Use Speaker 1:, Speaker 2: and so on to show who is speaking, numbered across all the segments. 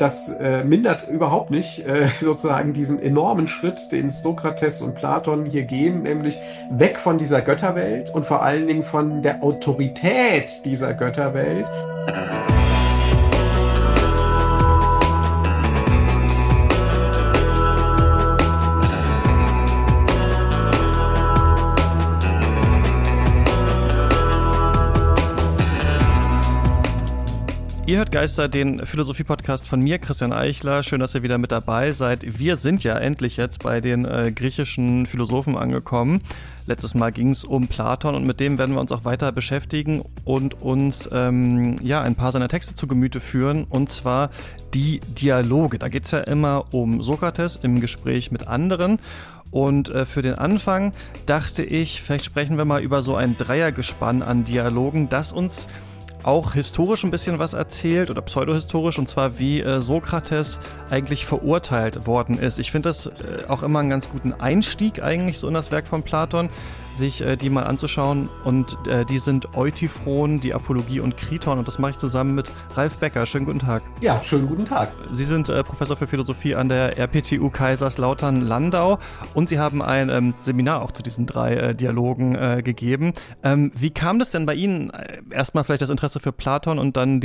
Speaker 1: das mindert überhaupt nicht sozusagen diesen enormen Schritt, den Sokrates und Platon hier gehen, nämlich weg von dieser Götterwelt und vor allen Dingen von der Autorität dieser Götterwelt.
Speaker 2: Ihr hört Geister, den Philosophie-Podcast von mir, Christian Eichler. Schön, dass ihr wieder mit dabei seid. Wir sind ja endlich jetzt bei den griechischen Philosophen angekommen. Letztes Mal ging es um Platon und mit dem werden wir uns auch weiter beschäftigen und uns ein paar seiner Texte zu Gemüte führen, und zwar die Dialoge. Da geht es ja immer um Sokrates im Gespräch mit anderen. Und für den Anfang dachte ich, vielleicht sprechen wir mal über so ein Dreiergespann an Dialogen, das uns auch historisch ein bisschen was erzählt oder pseudohistorisch, und zwar wie Sokrates eigentlich verurteilt worden ist. Ich finde das auch immer einen ganz guten Einstieg eigentlich so in das Werk von Platon, sich die mal anzuschauen, und die sind Euthyphron, die Apologie und Kriton, und das mache ich zusammen mit Ralf Becker. Schönen guten Tag.
Speaker 1: Ja, schönen guten Tag.
Speaker 2: Sie sind Professor für Philosophie an der RPTU Kaiserslautern-Landau und Sie haben ein Seminar auch zu diesen drei Dialogen gegeben. Wie kam das denn bei Ihnen? Erstmal vielleicht das Interesse für Platon und dann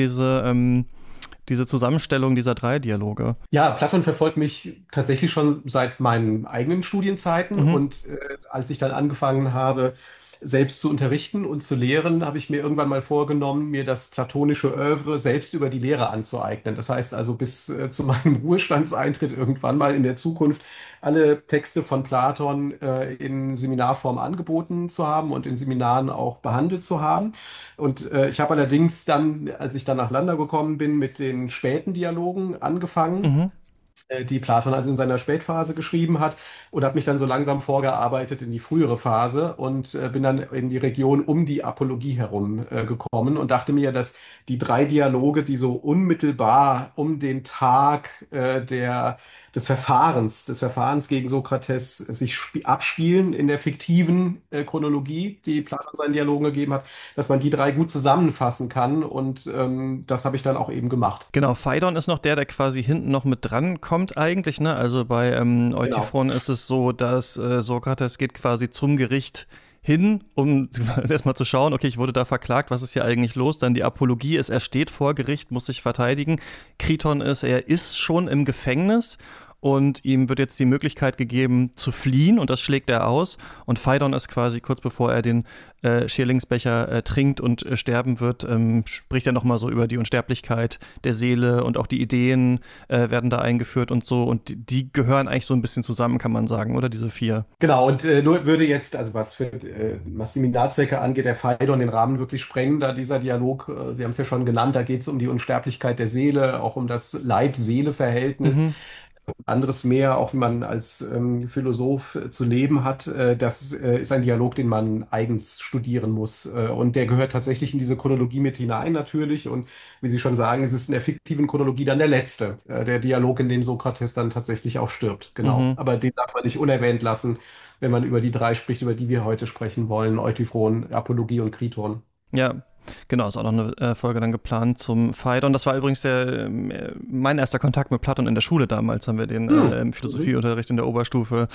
Speaker 2: diese Zusammenstellung dieser drei Dialoge.
Speaker 1: Ja, Platon verfolgt mich tatsächlich schon seit meinen eigenen Studienzeiten und als ich dann angefangen habe, selbst zu unterrichten und zu lehren, habe ich mir irgendwann mal vorgenommen, mir das platonische Œuvre selbst über die Lehre anzueignen. Das heißt also, bis zu meinem Ruhestandseintritt irgendwann mal in der Zukunft alle Texte von Platon in Seminarform angeboten zu haben und in Seminaren auch behandelt zu haben. Und ich habe allerdings dann, als ich dann nach Landau gekommen bin, mit den späten Dialogen angefangen, die Platon also in seiner Spätphase geschrieben hat, und habe mich dann so langsam vorgearbeitet in die frühere Phase und bin dann in die Region um die Apologie herum gekommen und dachte mir, dass die drei Dialoge, die so unmittelbar um den Tag des Verfahrens gegen Sokrates sich abspielen in der fiktiven Chronologie, die Platon seinen Dialogen gegeben hat, dass man die drei gut zusammenfassen kann, und das habe ich dann auch eben gemacht.
Speaker 2: Genau, Phaidon ist noch der quasi hinten noch mit dran kommt eigentlich, ne? Also bei Euthyphron ist es so, dass Sokrates geht quasi zum Gericht hin, um erstmal zu schauen, okay, ich wurde da verklagt, was ist hier eigentlich los? Dann die Apologie ist, er steht vor Gericht, muss sich verteidigen. Kriton ist, er ist schon im Gefängnis und ihm wird jetzt die Möglichkeit gegeben zu fliehen, und das schlägt er aus. Und Phaidon ist quasi kurz bevor er den Schierlingsbecher trinkt und sterben wird, spricht er nochmal so über die Unsterblichkeit der Seele, und auch die Ideen werden da eingeführt und so, und die gehören eigentlich so ein bisschen zusammen, kann man sagen, oder diese vier?
Speaker 1: Genau, und nur würde jetzt, also was Seminarzwecke angeht, der Phaidon den Rahmen wirklich sprengen, da dieser Dialog, Sie haben es ja schon genannt, da geht es um die Unsterblichkeit der Seele, auch um das Leib-Seele-Verhältnis. Anderes mehr, auch wie man als Philosoph zu leben hat, das ist ein Dialog, den man eigens studieren muss. Und der gehört tatsächlich in diese Chronologie mit hinein natürlich. Und wie Sie schon sagen, es ist in der fiktiven Chronologie dann der letzte, der Dialog, in dem Sokrates dann tatsächlich auch stirbt. Genau. Aber den darf man nicht unerwähnt lassen, wenn man über die drei spricht, über die wir heute sprechen wollen: Euthyphron, Apologie und Kriton.
Speaker 2: Ja. Genau, ist auch noch eine Folge dann geplant zum Phaidon. Das war übrigens mein erster Kontakt mit Platon in der Schule damals. Haben wir den im Philosophieunterricht in der Oberstufe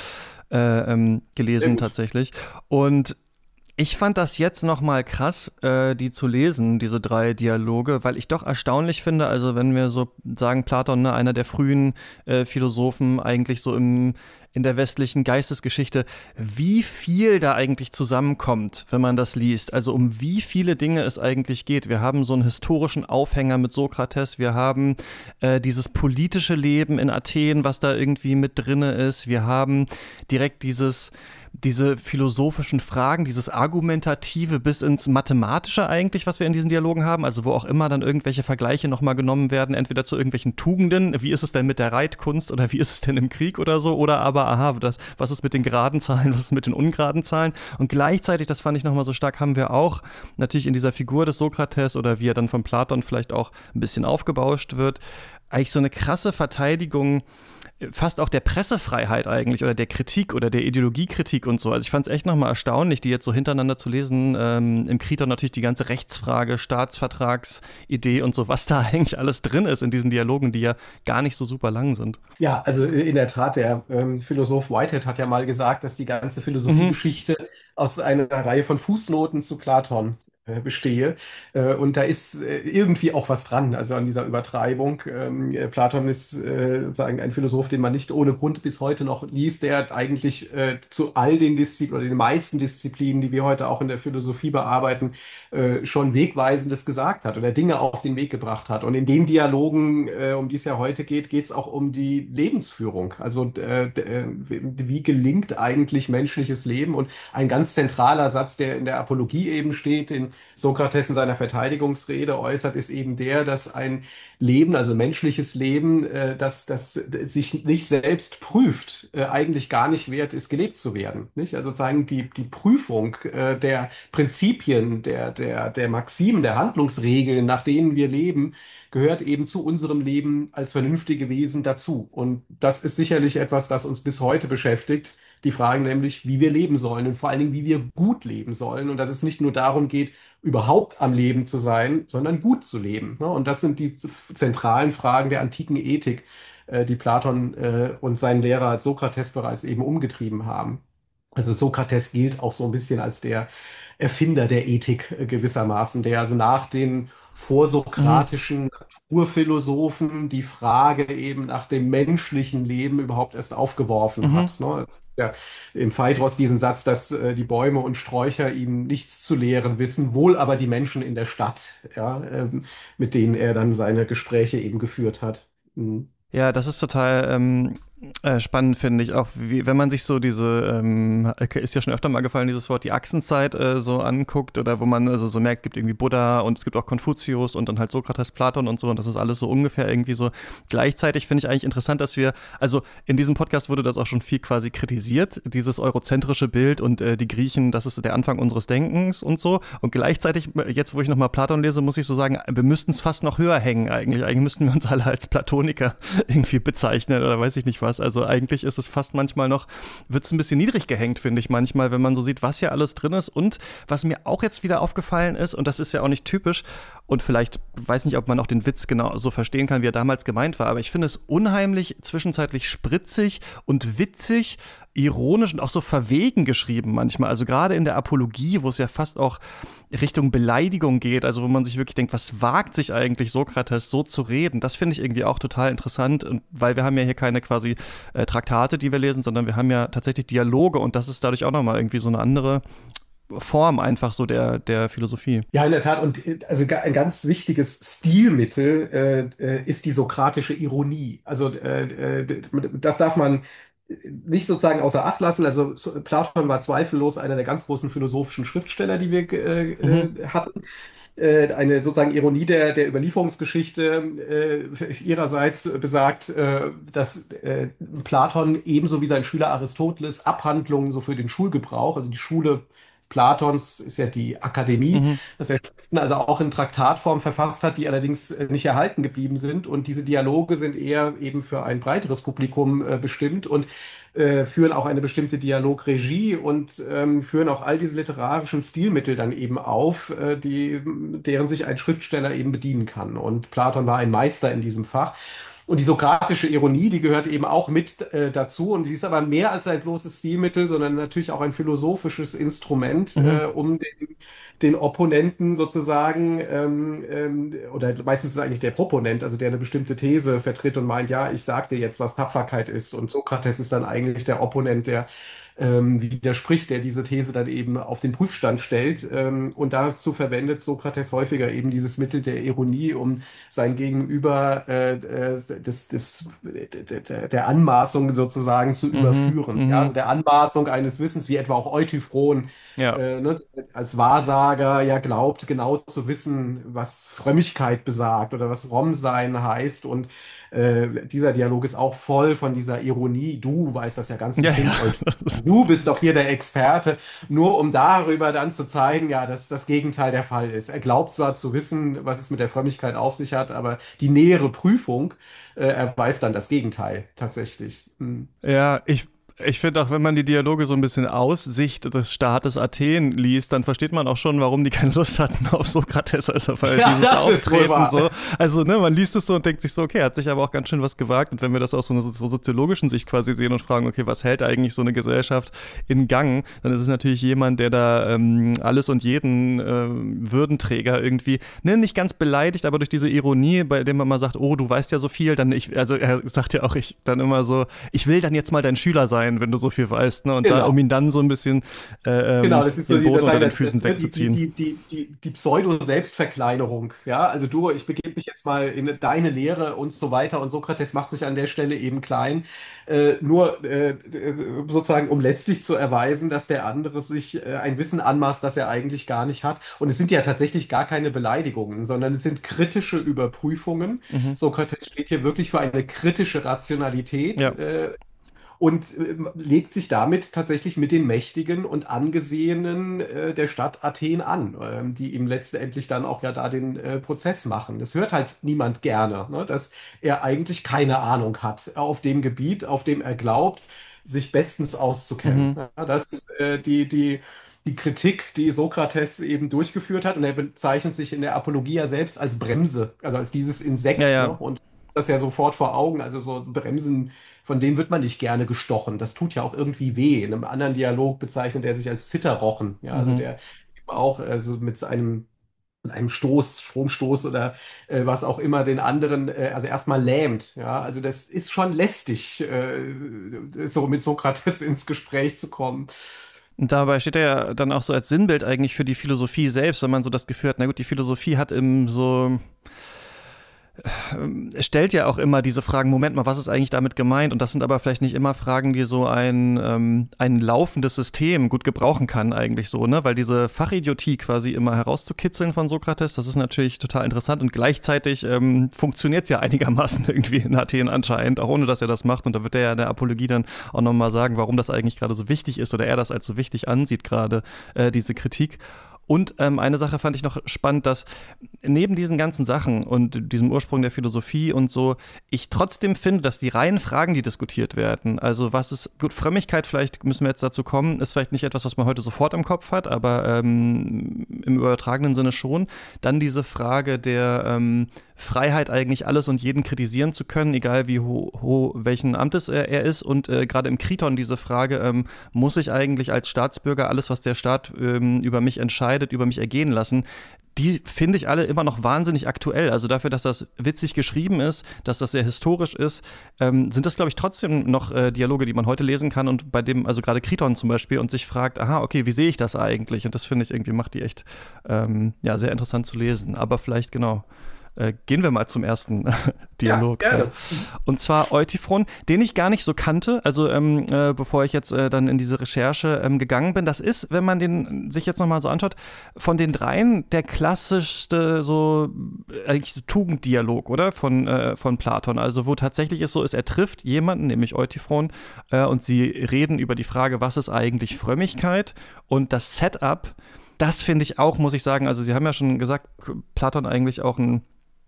Speaker 2: gelesen tatsächlich. Und ich fand das jetzt nochmal krass, die zu lesen, diese drei Dialoge, weil ich doch erstaunlich finde, also wenn wir so sagen, Platon, ne, einer der frühen Philosophen, eigentlich so in der westlichen Geistesgeschichte, wie viel da eigentlich zusammenkommt, wenn man das liest. Also um wie viele Dinge es eigentlich geht. Wir haben so einen historischen Aufhänger mit Sokrates, wir haben dieses politische Leben in Athen, was da irgendwie mit drinne ist. Wir haben direkt diese philosophischen Fragen, dieses Argumentative bis ins Mathematische eigentlich, was wir in diesen Dialogen haben, also wo auch immer dann irgendwelche Vergleiche nochmal genommen werden, entweder zu irgendwelchen Tugenden, wie ist es denn mit der Reitkunst oder wie ist es denn im Krieg oder so, oder aber, was ist mit den geraden Zahlen, was ist mit den ungeraden Zahlen, und gleichzeitig, das fand ich nochmal so stark, haben wir auch natürlich in dieser Figur des Sokrates, oder wie er dann von Platon vielleicht auch ein bisschen aufgebauscht wird, eigentlich so eine krasse Verteidigung fast auch der Pressefreiheit eigentlich oder der Kritik oder der Ideologiekritik und so. Also ich fand es echt nochmal erstaunlich, die jetzt so hintereinander zu lesen. Im Kriton natürlich die ganze Rechtsfrage, Staatsvertragsidee und so, was da eigentlich alles drin ist in diesen Dialogen, die ja gar nicht so super lang sind.
Speaker 1: Ja, also in der Tat, der Philosoph Whitehead hat ja mal gesagt, dass die ganze
Speaker 2: Mhm.
Speaker 1: Philosophiegeschichte aus einer Reihe von Fußnoten zu Platon bestehe. Und da ist irgendwie auch was dran, also an dieser Übertreibung. Platon ist sozusagen ein Philosoph, den man nicht ohne Grund bis heute noch liest, der eigentlich zu all den Disziplinen oder den meisten Disziplinen, die wir heute auch in der Philosophie bearbeiten, schon Wegweisendes gesagt hat oder Dinge auf den Weg gebracht hat. Und in den Dialogen, um die es ja heute geht, geht es auch um die Lebensführung. Also wie gelingt eigentlich menschliches Leben? Und ein ganz zentraler Satz, der in der Apologie eben steht, den Sokrates in seiner Verteidigungsrede äußert, ist eben der, dass ein Leben, also menschliches Leben, das sich nicht selbst prüft, eigentlich gar nicht wert ist, gelebt zu werden. Nicht? Also sozusagen die Prüfung der Prinzipien, der Maximen, der Handlungsregeln, nach denen wir leben, gehört eben zu unserem Leben als vernünftige Wesen dazu. Und das ist sicherlich etwas, das uns bis heute beschäftigt. Die Fragen nämlich, wie wir leben sollen und vor allen Dingen, wie wir gut leben sollen. Und dass es nicht nur darum geht, überhaupt am Leben zu sein, sondern gut zu leben. Ne? Und das sind die zentralen Fragen der antiken Ethik, die Platon und sein Lehrer Sokrates bereits eben umgetrieben haben. Also Sokrates gilt auch so ein bisschen als der Erfinder der Ethik gewissermaßen, der also nach den
Speaker 2: Mhm.
Speaker 1: vorsokratischen Urphilosophen die Frage eben nach dem menschlichen Leben überhaupt erst aufgeworfen
Speaker 2: Mhm.
Speaker 1: hat. Ne? Ja, im Phaedros diesen Satz, dass die Bäume und Sträucher ihm nichts zu lehren wissen, wohl aber die Menschen in der Stadt, ja, mit denen er dann seine Gespräche eben geführt hat. Mhm.
Speaker 2: Ja, das ist total spannend, finde ich. Auch wie, wenn man sich so diese, ist ja schon öfter mal gefallen, dieses Wort, die Achsenzeit so anguckt oder wo man also so merkt, es gibt irgendwie Buddha und es gibt auch Konfuzius und dann halt Sokrates, Platon und so und das ist alles so ungefähr irgendwie so. Gleichzeitig finde ich eigentlich interessant, dass wir, also in diesem Podcast wurde das auch schon viel quasi kritisiert, dieses eurozentrische Bild und die Griechen, das ist der Anfang unseres Denkens und so. Und gleichzeitig, jetzt wo ich nochmal Platon lese, muss ich so sagen, wir müssten es fast noch höher hängen eigentlich. Eigentlich müssten wir uns alle als Platoniker irgendwie bezeichnen oder weiß ich nicht was. Also eigentlich ist es fast manchmal noch, wird es ein bisschen niedrig gehängt, finde ich manchmal, wenn man so sieht, was hier alles drin ist. Und was mir auch jetzt wieder aufgefallen ist, und das ist ja auch nicht typisch, und vielleicht weiß nicht, ob man auch den Witz genau so verstehen kann, wie er damals gemeint war, aber ich finde es unheimlich zwischenzeitlich spritzig und witzig, ironisch und auch so verwegen geschrieben manchmal. Also gerade in der Apologie, wo es ja fast auch Richtung Beleidigung geht, also wo man sich wirklich denkt, was wagt sich eigentlich Sokrates so zu reden? Das finde ich irgendwie auch total interessant, und weil wir haben ja hier keine quasi Traktate, die wir lesen, sondern wir haben ja tatsächlich Dialoge und das ist dadurch auch nochmal irgendwie so eine andere Form einfach so der Philosophie.
Speaker 1: Ja, in der Tat. Und also ein ganz wichtiges Stilmittel ist die sokratische Ironie. Also das darf man nicht sozusagen außer Acht lassen. Also Platon war zweifellos einer der ganz großen philosophischen Schriftsteller, die wir
Speaker 2: Mhm.
Speaker 1: hatten. Eine sozusagen Ironie der Überlieferungsgeschichte ihrerseits besagt, dass Platon ebenso wie sein Schüler Aristoteles Abhandlungen so für den Schulgebrauch, also die Schule Platons ist ja die Akademie,
Speaker 2: Mhm.
Speaker 1: dass er Schriften also auch in Traktatform verfasst hat, die allerdings nicht erhalten geblieben sind. Und diese Dialoge sind eher eben für ein breiteres Publikum bestimmt und führen auch eine bestimmte Dialogregie und führen auch all diese literarischen Stilmittel dann eben auf, deren sich ein Schriftsteller eben bedienen kann. Und Platon war ein Meister in diesem Fach. Und die sokratische Ironie, die gehört eben auch mit dazu. Und sie ist aber mehr als ein bloßes Stilmittel, sondern natürlich auch ein philosophisches Instrument,
Speaker 2: Mhm.
Speaker 1: um den Opponenten sozusagen, oder meistens ist es eigentlich der Proponent, also der eine bestimmte These vertritt und meint, ja, ich sag dir jetzt, was Tapferkeit ist. Und Sokrates ist dann eigentlich der Opponent, der widerspricht, der diese These dann eben auf den Prüfstand stellt. Und dazu verwendet Sokrates häufiger eben dieses Mittel der Ironie, um sein Gegenüber der Anmaßung sozusagen zu überführen. Ja, also der Anmaßung eines Wissens, wie etwa auch Euthyphron,
Speaker 2: Ja.
Speaker 1: ne, als Wahrsager ja glaubt, genau zu wissen, was Frömmigkeit besagt oder was Frommsein heißt. Und dieser Dialog ist auch voll von dieser Ironie. Du weißt das ja ganz
Speaker 2: Ja,
Speaker 1: bestimmt,
Speaker 2: ja.
Speaker 1: Euthyphron. Du bist doch hier der Experte, nur um darüber dann zu zeigen, ja, dass das Gegenteil der Fall ist. Er glaubt zwar zu wissen, was es mit der Frömmigkeit auf sich hat, aber die nähere Prüfung erweist dann das Gegenteil tatsächlich. Hm.
Speaker 2: Ja, ich finde auch, wenn man die Dialoge so ein bisschen aus Sicht des Staates Athen liest, dann versteht man auch schon, warum die keine Lust hatten auf Sokrates, also weil
Speaker 1: Ja,
Speaker 2: dieses
Speaker 1: das ist wohl
Speaker 2: Auftreten
Speaker 1: wahr.
Speaker 2: so, also ne, man liest es so und denkt sich so, okay, er hat sich aber auch ganz schön was gewagt. Und wenn wir das aus so einer soziologischen Sicht quasi sehen und fragen, okay, was hält eigentlich so eine Gesellschaft in Gang, dann ist es natürlich jemand, der da alles und jeden Würdenträger irgendwie, ne, nicht ganz beleidigt, aber durch diese Ironie, bei dem man mal sagt, oh, du weißt ja so viel, dann also er sagt ja auch, ich dann immer so, ich will dann jetzt mal dein Schüler sein, wenn du so viel weißt, ne? Und
Speaker 1: Genau.
Speaker 2: da, um ihn dann so ein bisschen
Speaker 1: Genau, das ist so
Speaker 2: den Boden unter den
Speaker 1: das,
Speaker 2: Füßen wegzuziehen.
Speaker 1: die Pseudo-Selbstverkleinerung. Ja, also ich begebe mich jetzt mal in deine Lehre und so weiter und Sokrates macht sich an der Stelle eben klein, nur sozusagen, um letztlich zu erweisen, dass der andere sich ein Wissen anmaßt, das er eigentlich gar nicht hat. Und es sind ja tatsächlich gar keine Beleidigungen, sondern es sind kritische Überprüfungen.
Speaker 2: Mhm.
Speaker 1: Sokrates steht hier wirklich für eine kritische Rationalität.
Speaker 2: Ja.
Speaker 1: Und legt sich damit tatsächlich mit den Mächtigen und Angesehenen der Stadt Athen an, die ihm letztendlich dann auch ja da den Prozess machen. Das hört halt niemand gerne, ne? Dass er eigentlich keine Ahnung hat auf dem Gebiet, auf dem er glaubt, sich bestens auszukennen.
Speaker 2: Mhm.
Speaker 1: Ja, das ist die Kritik, die Sokrates eben durchgeführt hat. Und er bezeichnet sich in der Apologia selbst als Bremse, also als dieses Insekt.
Speaker 2: Ja,
Speaker 1: Ne?
Speaker 2: ja.
Speaker 1: Und das ja sofort vor Augen, also so Bremsen, von denen wird man nicht gerne gestochen. Das tut ja auch irgendwie weh. In einem anderen Dialog bezeichnet er sich als Zitterrochen. Ja, also
Speaker 2: Mhm.
Speaker 1: der auch also mit einem Stoß, Stromstoß oder was auch immer den anderen, also erstmal lähmt. Ja, also das ist schon lästig, so mit Sokrates ins Gespräch zu kommen.
Speaker 2: Und dabei steht er ja dann auch so als Sinnbild eigentlich für die Philosophie selbst, wenn man so das Gefühl hat, na gut, die Philosophie hat im so es stellt ja auch immer diese Fragen, Moment mal, was ist eigentlich damit gemeint? Und das sind aber vielleicht nicht immer Fragen, die so ein laufendes System gut gebrauchen kann eigentlich so, ne? Weil diese Fachidiotie quasi immer herauszukitzeln von Sokrates, das ist natürlich total interessant und gleichzeitig funktioniert es ja einigermaßen irgendwie in Athen anscheinend, auch ohne, dass er das macht. Und da wird er ja in der Apologie dann auch nochmal sagen, warum das eigentlich gerade so wichtig ist oder er das als so wichtig ansieht gerade, diese Kritik. Und eine Sache fand ich noch spannend, dass neben diesen ganzen Sachen und diesem Ursprung der Philosophie und so, ich trotzdem finde, dass die reinen Fragen, die diskutiert werden, also was ist, gut, Frömmigkeit, vielleicht müssen wir jetzt dazu kommen, ist vielleicht nicht etwas, was man heute sofort im Kopf hat, aber im übertragenen Sinne schon. Dann diese Frage der Freiheit, eigentlich alles und jeden kritisieren zu können, egal wie welchen Amtes er ist. Und gerade im Kriton diese Frage, muss ich eigentlich als Staatsbürger alles, was der Staat über mich entscheidet, über mich ergehen lassen, die finde ich alle immer noch wahnsinnig aktuell. Also dafür, dass das witzig geschrieben ist, dass das sehr historisch ist, sind das, glaube ich, trotzdem noch Dialoge, die man heute lesen kann und bei dem, also gerade Kriton zum Beispiel, und sich fragt, aha, okay, wie sehe ich das eigentlich? Und das finde ich irgendwie, macht die echt ja, sehr interessant zu lesen. Aber vielleicht, genau, gehen wir mal zum ersten Dialog.
Speaker 1: Ja, gerne.
Speaker 2: Und zwar Euthyphron, den ich gar nicht so kannte, also bevor ich jetzt dann in diese Recherche gegangen bin. Das ist, wenn man den sich jetzt nochmal so anschaut, von den dreien der klassischste so eigentlich so Tugenddialog, oder? Von Platon. Also wo tatsächlich es so ist, er trifft jemanden, nämlich Euthyphron, und sie reden über die Frage, was ist eigentlich Frömmigkeit? Und das Setup, das finde ich auch, muss ich sagen, also Sie haben ja schon gesagt, Platon eigentlich auch ein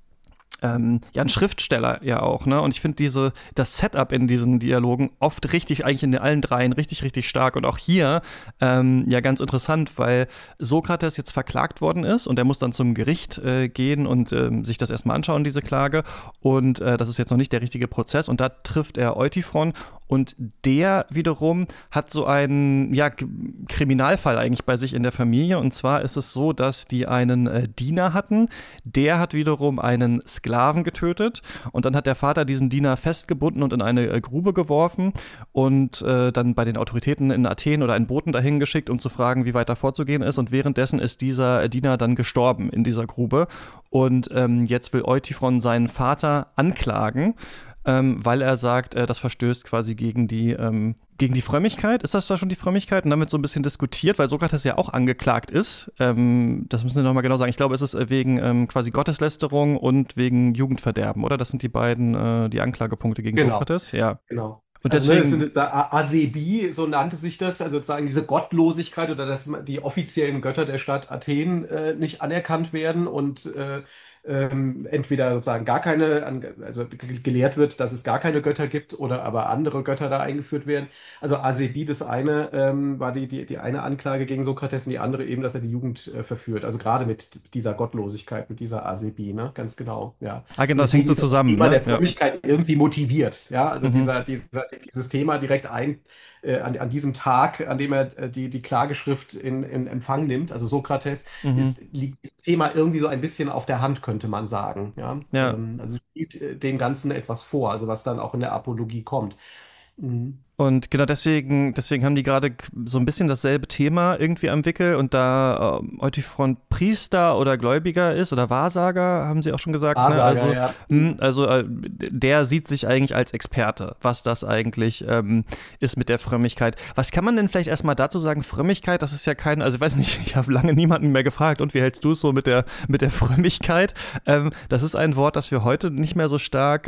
Speaker 2: Schriftsteller ja auch, ne? Und ich finde das Setup in diesen Dialogen oft richtig, eigentlich in allen dreien richtig, richtig stark. Und auch hier ja ganz interessant, weil Sokrates jetzt verklagt worden ist und er muss dann zum Gericht gehen und sich das erstmal anschauen, diese Klage. Und das ist jetzt noch nicht der richtige Prozess. Und da trifft er Euthyphron Und der wiederum hat so einen Kriminalfall eigentlich bei sich in der Familie. Und zwar ist es so, dass die einen Diener hatten. Der hat wiederum einen Sklaven getötet. Und dann hat der Vater diesen Diener festgebunden und in eine Grube geworfen und dann bei den Autoritäten in Athen oder einen Boten dahin geschickt, um zu fragen, wie weiter vorzugehen ist. Und währenddessen ist dieser Diener dann gestorben in dieser Grube. Und jetzt will Euthyphron seinen Vater anklagen, weil er sagt, das verstößt quasi gegen die Frömmigkeit. Ist das da schon die Frömmigkeit? Und damit so ein bisschen diskutiert, weil Sokrates ja auch angeklagt ist. Das müssen wir nochmal genau sagen. Ich glaube, es ist wegen quasi Gotteslästerung und wegen Jugendverderben, oder? Das sind die beiden die Anklagepunkte gegen Sokrates. Ja.
Speaker 1: Genau.
Speaker 2: Und
Speaker 1: Also
Speaker 2: deswegen,
Speaker 1: Asebi, so nannte sich das, also sozusagen diese Gottlosigkeit oder dass die offiziellen Götter der Stadt Athen nicht anerkannt werden und entweder sozusagen gar keine, also gelehrt wird, dass es gar keine Götter gibt oder aber andere Götter da eingeführt werden. Also Asebi, das eine war die eine Anklage gegen Sokrates und die andere eben, dass er die Jugend verführt. Also gerade mit dieser Gottlosigkeit, mit dieser Asebi, ne? Ganz genau, ja. Und
Speaker 2: genau, das hängt
Speaker 1: deswegen
Speaker 2: so
Speaker 1: ist auch das
Speaker 2: zusammen,
Speaker 1: Thema
Speaker 2: ne?
Speaker 1: der
Speaker 2: Ja.
Speaker 1: Frömmigkeit irgendwie motiviert. Ja, also
Speaker 2: Mhm.
Speaker 1: dieses Thema direkt an diesem Tag, an dem er die Klageschrift in Empfang nimmt, also Sokrates,
Speaker 2: Mhm.
Speaker 1: liegt das Thema irgendwie so ein bisschen auf der Hand, könnte man sagen. Ja,
Speaker 2: Ja.
Speaker 1: also spielt dem Ganzen etwas vor, also was dann auch in der Apologie kommt. Mhm.
Speaker 2: Und genau deswegen haben die gerade so ein bisschen dasselbe Thema irgendwie am Wickel und da Eutyphron Priester oder Gläubiger ist oder Wahrsager, haben sie auch schon gesagt, ne?
Speaker 1: Wahrsager, ja.
Speaker 2: Der sieht sich eigentlich als Experte, was das eigentlich ist mit der Frömmigkeit. Was kann man denn vielleicht erstmal dazu sagen? Frömmigkeit, das ist ja also ich weiß nicht, ich habe lange niemanden mehr gefragt und wie hältst du es so mit der Frömmigkeit? Das ist ein Wort, das wir heute nicht mehr so stark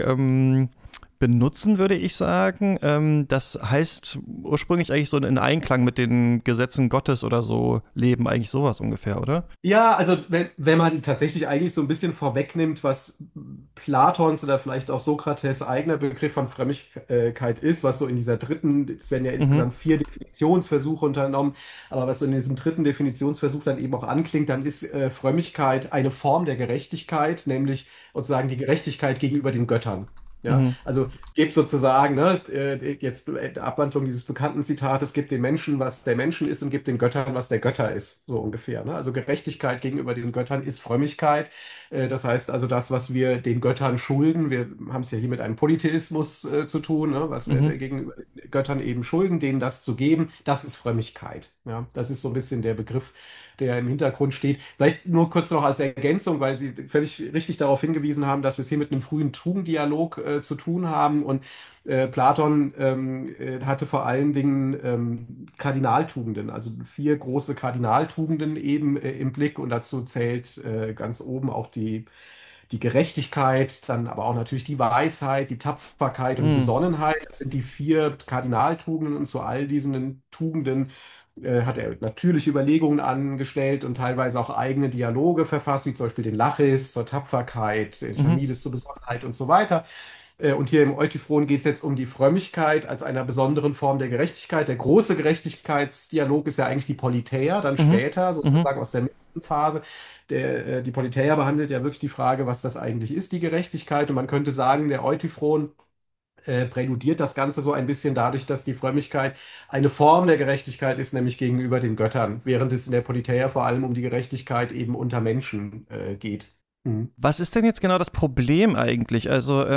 Speaker 2: benutzen, würde ich sagen. Das heißt ursprünglich eigentlich so in Einklang mit den Gesetzen Gottes oder so leben, eigentlich sowas ungefähr, oder?
Speaker 1: Ja, also wenn man tatsächlich eigentlich so ein bisschen vorwegnimmt, was Platons oder vielleicht auch Sokrates eigener Begriff von Frömmigkeit ist, was so in dieser es werden ja
Speaker 2: Mhm.
Speaker 1: insgesamt 4 Definitionsversuche unternommen, aber was so in diesem dritten Definitionsversuch dann eben auch anklingt, dann ist Frömmigkeit eine Form der Gerechtigkeit, nämlich sozusagen die Gerechtigkeit gegenüber den Göttern. Ja,
Speaker 2: Mhm.
Speaker 1: also gibt sozusagen, ne, jetzt Abwandlung dieses bekannten Zitates, gibt den Menschen, was der Menschen ist und gibt den Göttern, was der Götter ist, so ungefähr. Ne? Also Gerechtigkeit gegenüber den Göttern ist Frömmigkeit. Das heißt also das, was wir den Göttern schulden, wir haben es ja hier mit einem Polytheismus zu tun, ne? Was wir
Speaker 2: Mhm.
Speaker 1: gegenüber den Göttern eben schulden, denen das zu geben, das ist Frömmigkeit. Ja? Das ist so ein bisschen der Begriff, der im Hintergrund steht. Vielleicht nur kurz noch als Ergänzung, weil Sie völlig richtig darauf hingewiesen haben, dass wir es hier mit einem frühen Tugenddialog zu tun haben. Und Platon hatte vor allen Dingen Kardinaltugenden, also 4 große Kardinaltugenden eben im Blick. Und dazu zählt ganz oben auch die Gerechtigkeit, dann aber auch natürlich die Weisheit, die Tapferkeit und die
Speaker 2: Mhm.
Speaker 1: Besonnenheit. Das sind die 4 Kardinaltugenden und zu all diesen Tugenden hat er natürliche Überlegungen angestellt und teilweise auch eigene Dialoge verfasst, wie zum Beispiel den Lachis zur Tapferkeit, den
Speaker 2: Mhm.
Speaker 1: Charmides zur Besonnenheit und so weiter. Und hier im Eutyphron geht es jetzt um die Frömmigkeit als einer besonderen Form der Gerechtigkeit. Der große Gerechtigkeitsdialog ist ja eigentlich die Politeia, dann
Speaker 2: Mhm.
Speaker 1: später
Speaker 2: Mhm.
Speaker 1: sozusagen aus der mittleren Phase. Die Politeia behandelt ja wirklich die Frage, was das eigentlich ist, die Gerechtigkeit. Und man könnte sagen, der Eutyphron präludiert das Ganze so ein bisschen dadurch, dass die Frömmigkeit eine Form der Gerechtigkeit ist, nämlich gegenüber den Göttern, während es in der Politeia vor allem um die Gerechtigkeit eben unter Menschen geht. Mhm.
Speaker 2: Was ist denn jetzt genau das Problem eigentlich? Also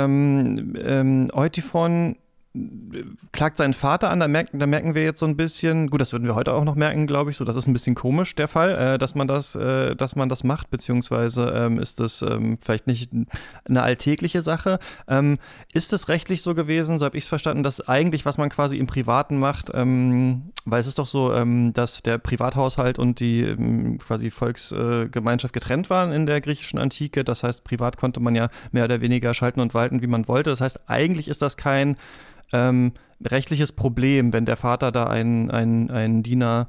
Speaker 2: Eutyphon klagt seinen Vater an, da merken wir jetzt so ein bisschen, gut, das würden wir heute auch noch merken, glaube ich, so, das ist ein bisschen komisch der Fall, dass man das macht, beziehungsweise ist das vielleicht nicht eine alltägliche Sache. Ist es rechtlich so gewesen, so habe ich es verstanden, dass eigentlich, was man quasi im Privaten macht, weil es ist doch so, dass der Privathaushalt und die quasi Volksgemeinschaft getrennt waren in der griechischen Antike, das heißt, privat konnte man ja mehr oder weniger schalten und walten, wie man wollte, das heißt, eigentlich ist das kein rechtliches Problem, wenn der Vater da einen Diener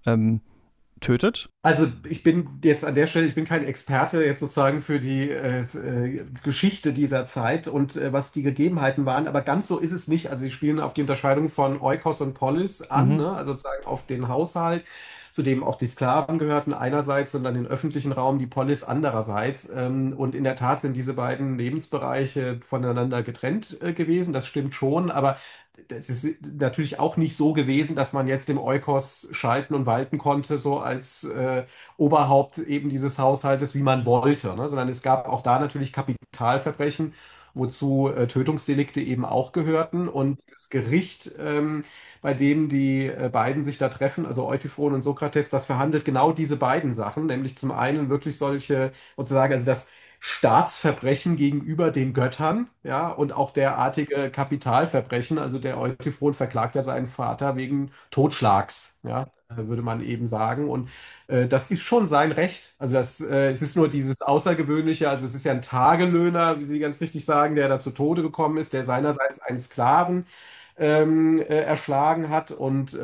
Speaker 2: tötet.
Speaker 1: Also ich bin jetzt an der Stelle, ich bin kein Experte jetzt sozusagen für die Geschichte dieser Zeit und was die Gegebenheiten waren, aber ganz so ist es nicht. Also sie spielen auf die Unterscheidung von Oikos und Polis an,
Speaker 2: Mhm.
Speaker 1: ne? Also sozusagen auf den Haushalt. zu dem auch die Sklaven gehörten einerseits und dann den öffentlichen Raum die Polis andererseits. Und in der Tat sind diese beiden Lebensbereiche voneinander getrennt gewesen. Das stimmt schon, aber es ist natürlich auch nicht so gewesen, dass man jetzt im Oikos schalten und walten konnte, so als Oberhaupt eben dieses Haushaltes, wie man wollte, ne? Sondern es gab auch da natürlich Kapitalverbrechen, wozu Tötungsdelikte eben auch gehörten. Und das Gericht, bei dem die beiden sich da treffen, also Euthyphron und Sokrates, das verhandelt genau diese beiden Sachen, nämlich zum einen wirklich solche, sozusagen, also das Staatsverbrechen gegenüber den Göttern, ja, und auch derartige Kapitalverbrechen. Also der Euthyphron verklagt ja seinen Vater wegen Totschlags, ja, würde man eben sagen. Und das ist schon sein Recht. Also es ist nur dieses Außergewöhnliche, also es ist ja ein Tagelöhner, wie Sie ganz richtig sagen, der da zu Tode gekommen ist, der seinerseits einen Sklaven erschlagen hat und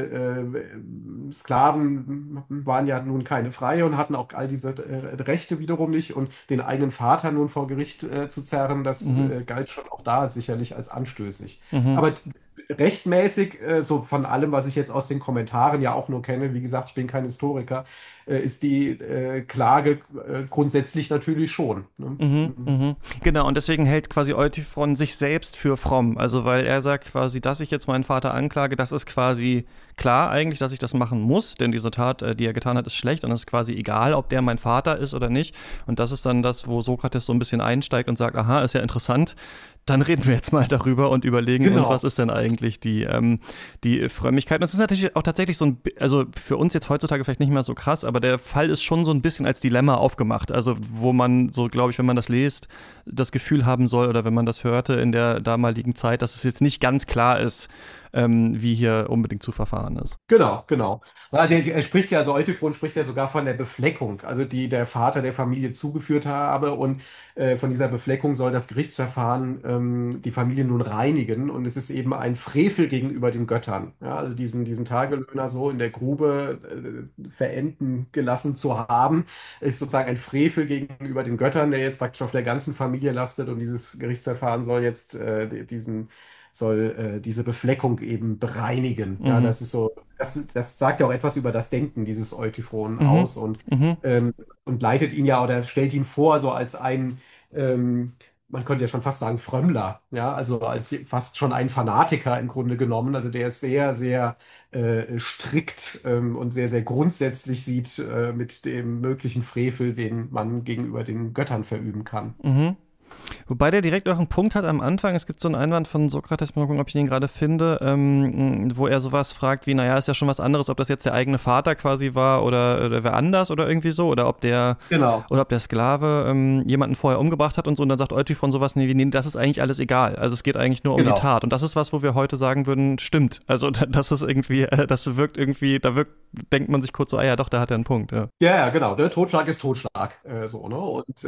Speaker 1: Sklaven waren ja nun keine Freie und hatten auch all diese Rechte wiederum nicht und den eigenen Vater nun vor Gericht zu zerren, das
Speaker 2: Mhm.
Speaker 1: galt schon auch da sicherlich als anstößig.
Speaker 2: Mhm.
Speaker 1: Aber rechtmäßig, so von allem, was ich jetzt aus den Kommentaren ja auch nur kenne, wie gesagt, ich bin kein Historiker, ist die Klage grundsätzlich natürlich schon. Ne?
Speaker 2: Mhm,
Speaker 1: Mhm.
Speaker 2: mhm. Genau, und deswegen hält quasi Eutyphron sich selbst für fromm. Also, weil er sagt quasi, dass ich jetzt meinen Vater anklage, das ist quasi klar eigentlich, dass ich das machen muss, denn diese Tat, die er getan hat, ist schlecht und es ist quasi egal, ob der mein Vater ist oder nicht. Und das ist dann das, wo Sokrates so ein bisschen einsteigt und sagt, aha, ist ja interessant. Dann reden wir jetzt mal darüber und überlegen uns, was
Speaker 1: Genau.
Speaker 2: ist denn eigentlich die Frömmigkeit. Und es ist natürlich auch tatsächlich so also für uns jetzt heutzutage vielleicht nicht mehr so krass, aber der Fall ist schon so ein bisschen als Dilemma aufgemacht. Also wo man so, glaube ich, wenn man das liest, das Gefühl haben soll oder wenn man das hörte in der damaligen Zeit, dass es jetzt nicht ganz klar ist, wie hier unbedingt zu verfahren ist.
Speaker 1: Genau, genau. Also er spricht ja, also Euthyphron spricht ja sogar von der Befleckung, also die der Vater der Familie zugeführt habe und von dieser Befleckung soll das Gerichtsverfahren die Familie nun reinigen und es ist eben ein Frevel gegenüber den Göttern. Ja, also diesen Tagelöhner so in der Grube verenden gelassen zu haben, ist sozusagen ein Frevel gegenüber den Göttern, der jetzt praktisch auf der ganzen Familie lastet und dieses Gerichtsverfahren soll jetzt diese Befleckung eben bereinigen. Ja,
Speaker 2: Mhm.
Speaker 1: das ist so, das sagt ja auch etwas über das Denken dieses Euthyphron
Speaker 2: Mhm.
Speaker 1: aus
Speaker 2: Mhm.
Speaker 1: und leitet ihn ja oder stellt ihn vor, so als ein, man könnte ja schon fast sagen, Frömmler, ja, also als fast schon ein Fanatiker im Grunde genommen. Also der ist sehr, sehr strikt und sehr, sehr grundsätzlich sieht mit dem möglichen Frevel, den man gegenüber den Göttern verüben kann.
Speaker 2: Mhm. Wobei der direkt auch einen Punkt hat am Anfang. Es gibt so einen Einwand von Sokrates, mal gucken, ob ich ihn gerade finde, wo er sowas fragt wie, naja, ist ja schon was anderes, ob das jetzt der eigene Vater quasi war oder wer anders oder irgendwie so,
Speaker 1: Genau,
Speaker 2: oder ob der Sklave jemanden vorher umgebracht hat und so. Und dann sagt Eutyphron sowas nee, das ist eigentlich alles egal. Also es geht eigentlich nur um die
Speaker 1: genau.
Speaker 2: Tat. Und das ist was, wo wir heute sagen würden, stimmt. Also das ist irgendwie, das wirkt irgendwie, denkt man sich kurz so, ah ja, doch, da hat er einen Punkt. Ja.
Speaker 1: Ja, ja, genau. Der Totschlag ist Totschlag, so, ne?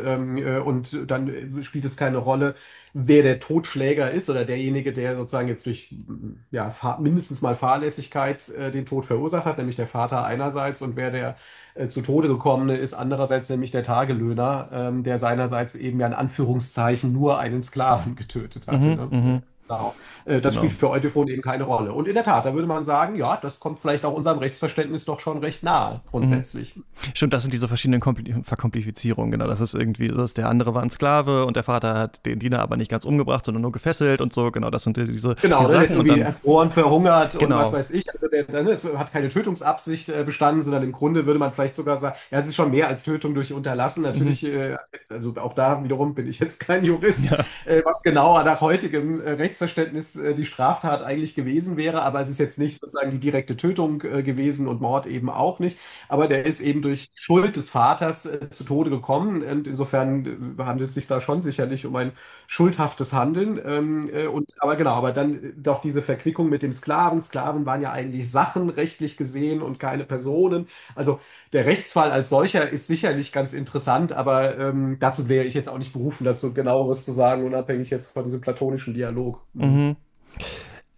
Speaker 1: Und dann spielt es keine Rolle, wer der Totschläger ist oder derjenige, der sozusagen jetzt durch ja, mindestens mal Fahrlässigkeit den Tod verursacht hat, nämlich der Vater einerseits und wer der zu Tode gekommene ist andererseits, nämlich der Tagelöhner, der seinerseits eben ja in Anführungszeichen nur einen Sklaven getötet hatte,
Speaker 2: Mhm,
Speaker 1: ne?
Speaker 2: mhm,
Speaker 1: Genau. Das spielt
Speaker 2: genau.
Speaker 1: für Eutyphron eben keine Rolle. Und in der Tat, da würde man sagen, ja, das kommt vielleicht auch unserem Rechtsverständnis doch schon recht nahe,
Speaker 2: Mhm.
Speaker 1: grundsätzlich.
Speaker 2: Stimmt, das sind diese verschiedenen Verkomplifizierungen, genau. Das ist irgendwie so, der andere war ein Sklave und der Vater hat den Diener aber nicht ganz umgebracht, sondern nur gefesselt und so, genau, das sind
Speaker 1: Genau,
Speaker 2: diese
Speaker 1: ne, der ist
Speaker 2: Sachen und
Speaker 1: irgendwie
Speaker 2: dann,
Speaker 1: erfroren, verhungert und was
Speaker 2: genau.
Speaker 1: weiß ich. Also der, ne, es hat keine Tötungsabsicht bestanden, sondern im Grunde würde man vielleicht sogar sagen, ja, es ist schon mehr als Tötung durch Unterlassen.
Speaker 2: Mhm.
Speaker 1: Natürlich, also auch da wiederum bin ich jetzt kein Jurist,
Speaker 2: Ja.
Speaker 1: was genau nach heutigem Rechtsverständnis die Straftat eigentlich gewesen wäre. Aber es ist jetzt nicht sozusagen die direkte Tötung gewesen und Mord eben auch nicht. Aber der ist eben durch Schuld des Vaters zu Tode gekommen. Und insofern handelt es sich da schon sicherlich um ein schuldhaftes Handeln. Aber genau, aber dann doch diese Verquickung mit dem Sklaven. Sklaven waren ja eigentlich Sachen rechtlich gesehen und keine Personen. Also der Rechtsfall als solcher ist sicherlich ganz interessant, aber dazu wäre ich jetzt auch nicht berufen, dazu genaueres zu sagen, unabhängig jetzt von diesem platonischen Dialog. Mhm.
Speaker 2: Mhm.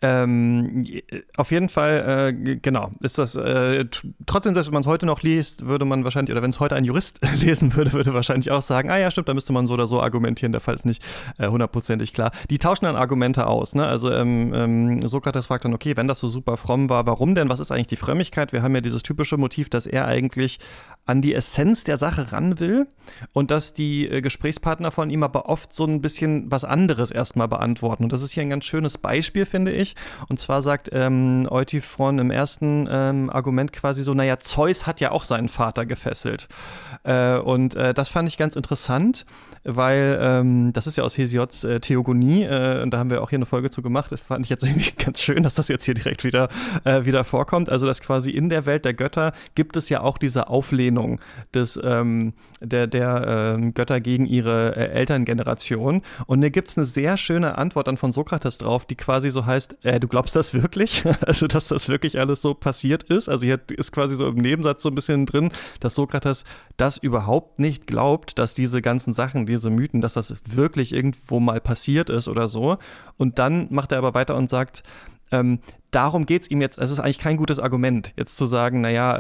Speaker 2: Auf jeden Fall, genau, ist das trotzdem, dass wenn man es heute noch liest, würde man wahrscheinlich, oder wenn es heute ein Jurist lesen würde, würde wahrscheinlich auch sagen, ja, stimmt, da müsste man so oder so argumentieren, der Fall ist nicht hundertprozentig klar. Die tauschen dann Argumente aus, ne? Also Sokrates fragt dann, okay, wenn das so super fromm war, warum denn? Was ist eigentlich die Frömmigkeit? Wir haben ja dieses typische Motiv, dass er eigentlich an die Essenz der Sache ran will und dass die Gesprächspartner von ihm aber oft so ein bisschen was anderes erstmal beantworten. Und das ist hier ein ganz schönes Beispiel, finde ich. Und zwar sagt Euthyphron im ersten Argument quasi so, naja, Zeus hat ja auch seinen Vater gefesselt. Und das fand ich ganz interessant, weil das ist ja aus Hesiods Theogonie, und da haben wir auch hier eine Folge zu gemacht. Das fand ich jetzt irgendwie ganz schön, dass das jetzt hier direkt wieder vorkommt. Also, dass quasi in der Welt der Götter gibt es ja auch diese Auflehnung der Götter gegen ihre Elterngeneration. Und da gibt es eine sehr schöne Antwort dann von Sokrates drauf, die quasi so heißt, du glaubst das wirklich? Also, dass das wirklich alles so passiert ist? Also, hier ist quasi so im Nebensatz so ein bisschen drin, dass Sokrates das überhaupt nicht glaubt, dass diese ganzen Sachen, diese Mythen, dass das wirklich irgendwo mal passiert ist oder so. Und dann macht er aber weiter und sagt, darum geht es ihm jetzt, es ist eigentlich kein gutes Argument, jetzt zu sagen, naja,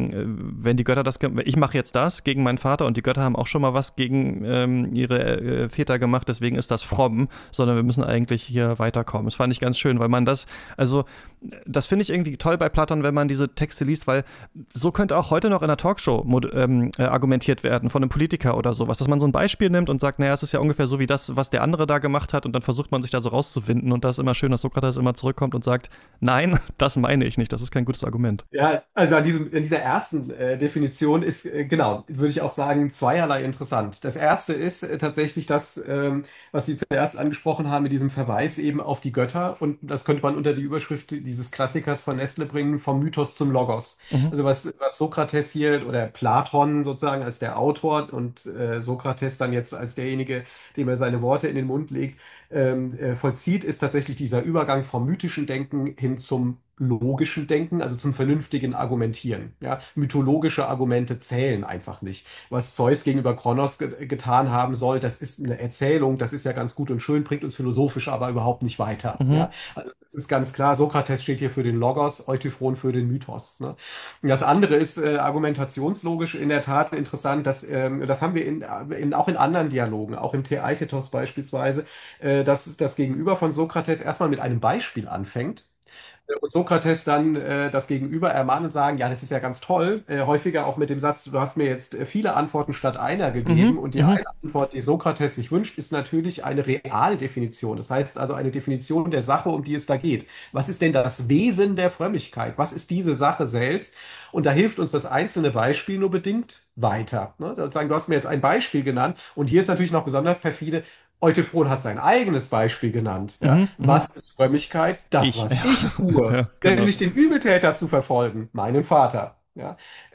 Speaker 2: wenn die Götter ich mache jetzt das gegen meinen Vater und die Götter haben auch schon mal was gegen ihre Väter gemacht, deswegen ist das fromm, sondern wir müssen eigentlich hier weiterkommen. Das fand ich ganz schön, weil man das finde ich irgendwie toll bei Platon, wenn man diese Texte liest, weil so könnte auch heute noch in einer Talkshow argumentiert werden von einem Politiker oder sowas, dass man so ein Beispiel nimmt und sagt, naja, es ist ja ungefähr so wie das, was der andere da gemacht hat und dann versucht man sich da so rauszuwinden und das ist immer schön, dass Sokrates immer zurückkommt und sagt, nein, das meine ich nicht. Das ist kein gutes Argument.
Speaker 1: Ja, also in dieser ersten Definition ist, genau, würde ich auch sagen, zweierlei interessant. Das erste ist tatsächlich das, was Sie zuerst angesprochen haben, mit diesem Verweis eben auf die Götter. Und das könnte man unter die Überschrift dieses Klassikers von Nestle bringen, vom Mythos zum Logos.
Speaker 2: Mhm.
Speaker 1: Also was Sokrates hier oder Platon sozusagen als der Autor und Sokrates dann jetzt als derjenige, dem er seine Worte in den Mund legt, vollzieht, ist tatsächlich dieser Übergang vom mythischen Denken hin zum logischen Denken, also zum vernünftigen Argumentieren. Ja? Mythologische Argumente zählen einfach nicht. Was Zeus gegenüber Kronos getan haben soll, das ist eine Erzählung, das ist ja ganz gut und schön, bringt uns philosophisch aber überhaupt nicht weiter.
Speaker 2: Mhm.
Speaker 1: Ja? Also es ist ganz klar, Sokrates steht hier für den Logos, Euthyphron für den Mythos. Ne? Und das andere ist argumentationslogisch in der Tat interessant, das haben wir auch in anderen Dialogen, auch im Theaetetos beispielsweise, dass das Gegenüber von Sokrates erstmal mit einem Beispiel anfängt und Sokrates dann das Gegenüber ermahnen und sagen, ja, das ist ja ganz toll. Häufiger auch mit dem Satz, du hast mir jetzt viele Antworten statt einer gegeben.
Speaker 2: Mhm.
Speaker 1: Und die
Speaker 2: Mhm.
Speaker 1: eine Antwort, die Sokrates sich wünscht, ist natürlich eine Realdefinition. Das heißt also eine Definition der Sache, um die es da geht. Was ist denn das Wesen der Frömmigkeit? Was ist diese Sache selbst? Und da hilft uns das einzelne Beispiel nur bedingt weiter. Ne? Sozusagen, du hast mir jetzt ein Beispiel genannt. Und hier ist natürlich noch besonders perfide, Eutyphron hat sein eigenes Beispiel genannt. Ja?
Speaker 2: Mhm. Mhm.
Speaker 1: Was ist Frömmigkeit? Das,
Speaker 2: Ja.
Speaker 1: was ich tue,
Speaker 2: Ja, genau.
Speaker 1: nämlich den Übeltäter zu verfolgen, meinen Vater. Ja?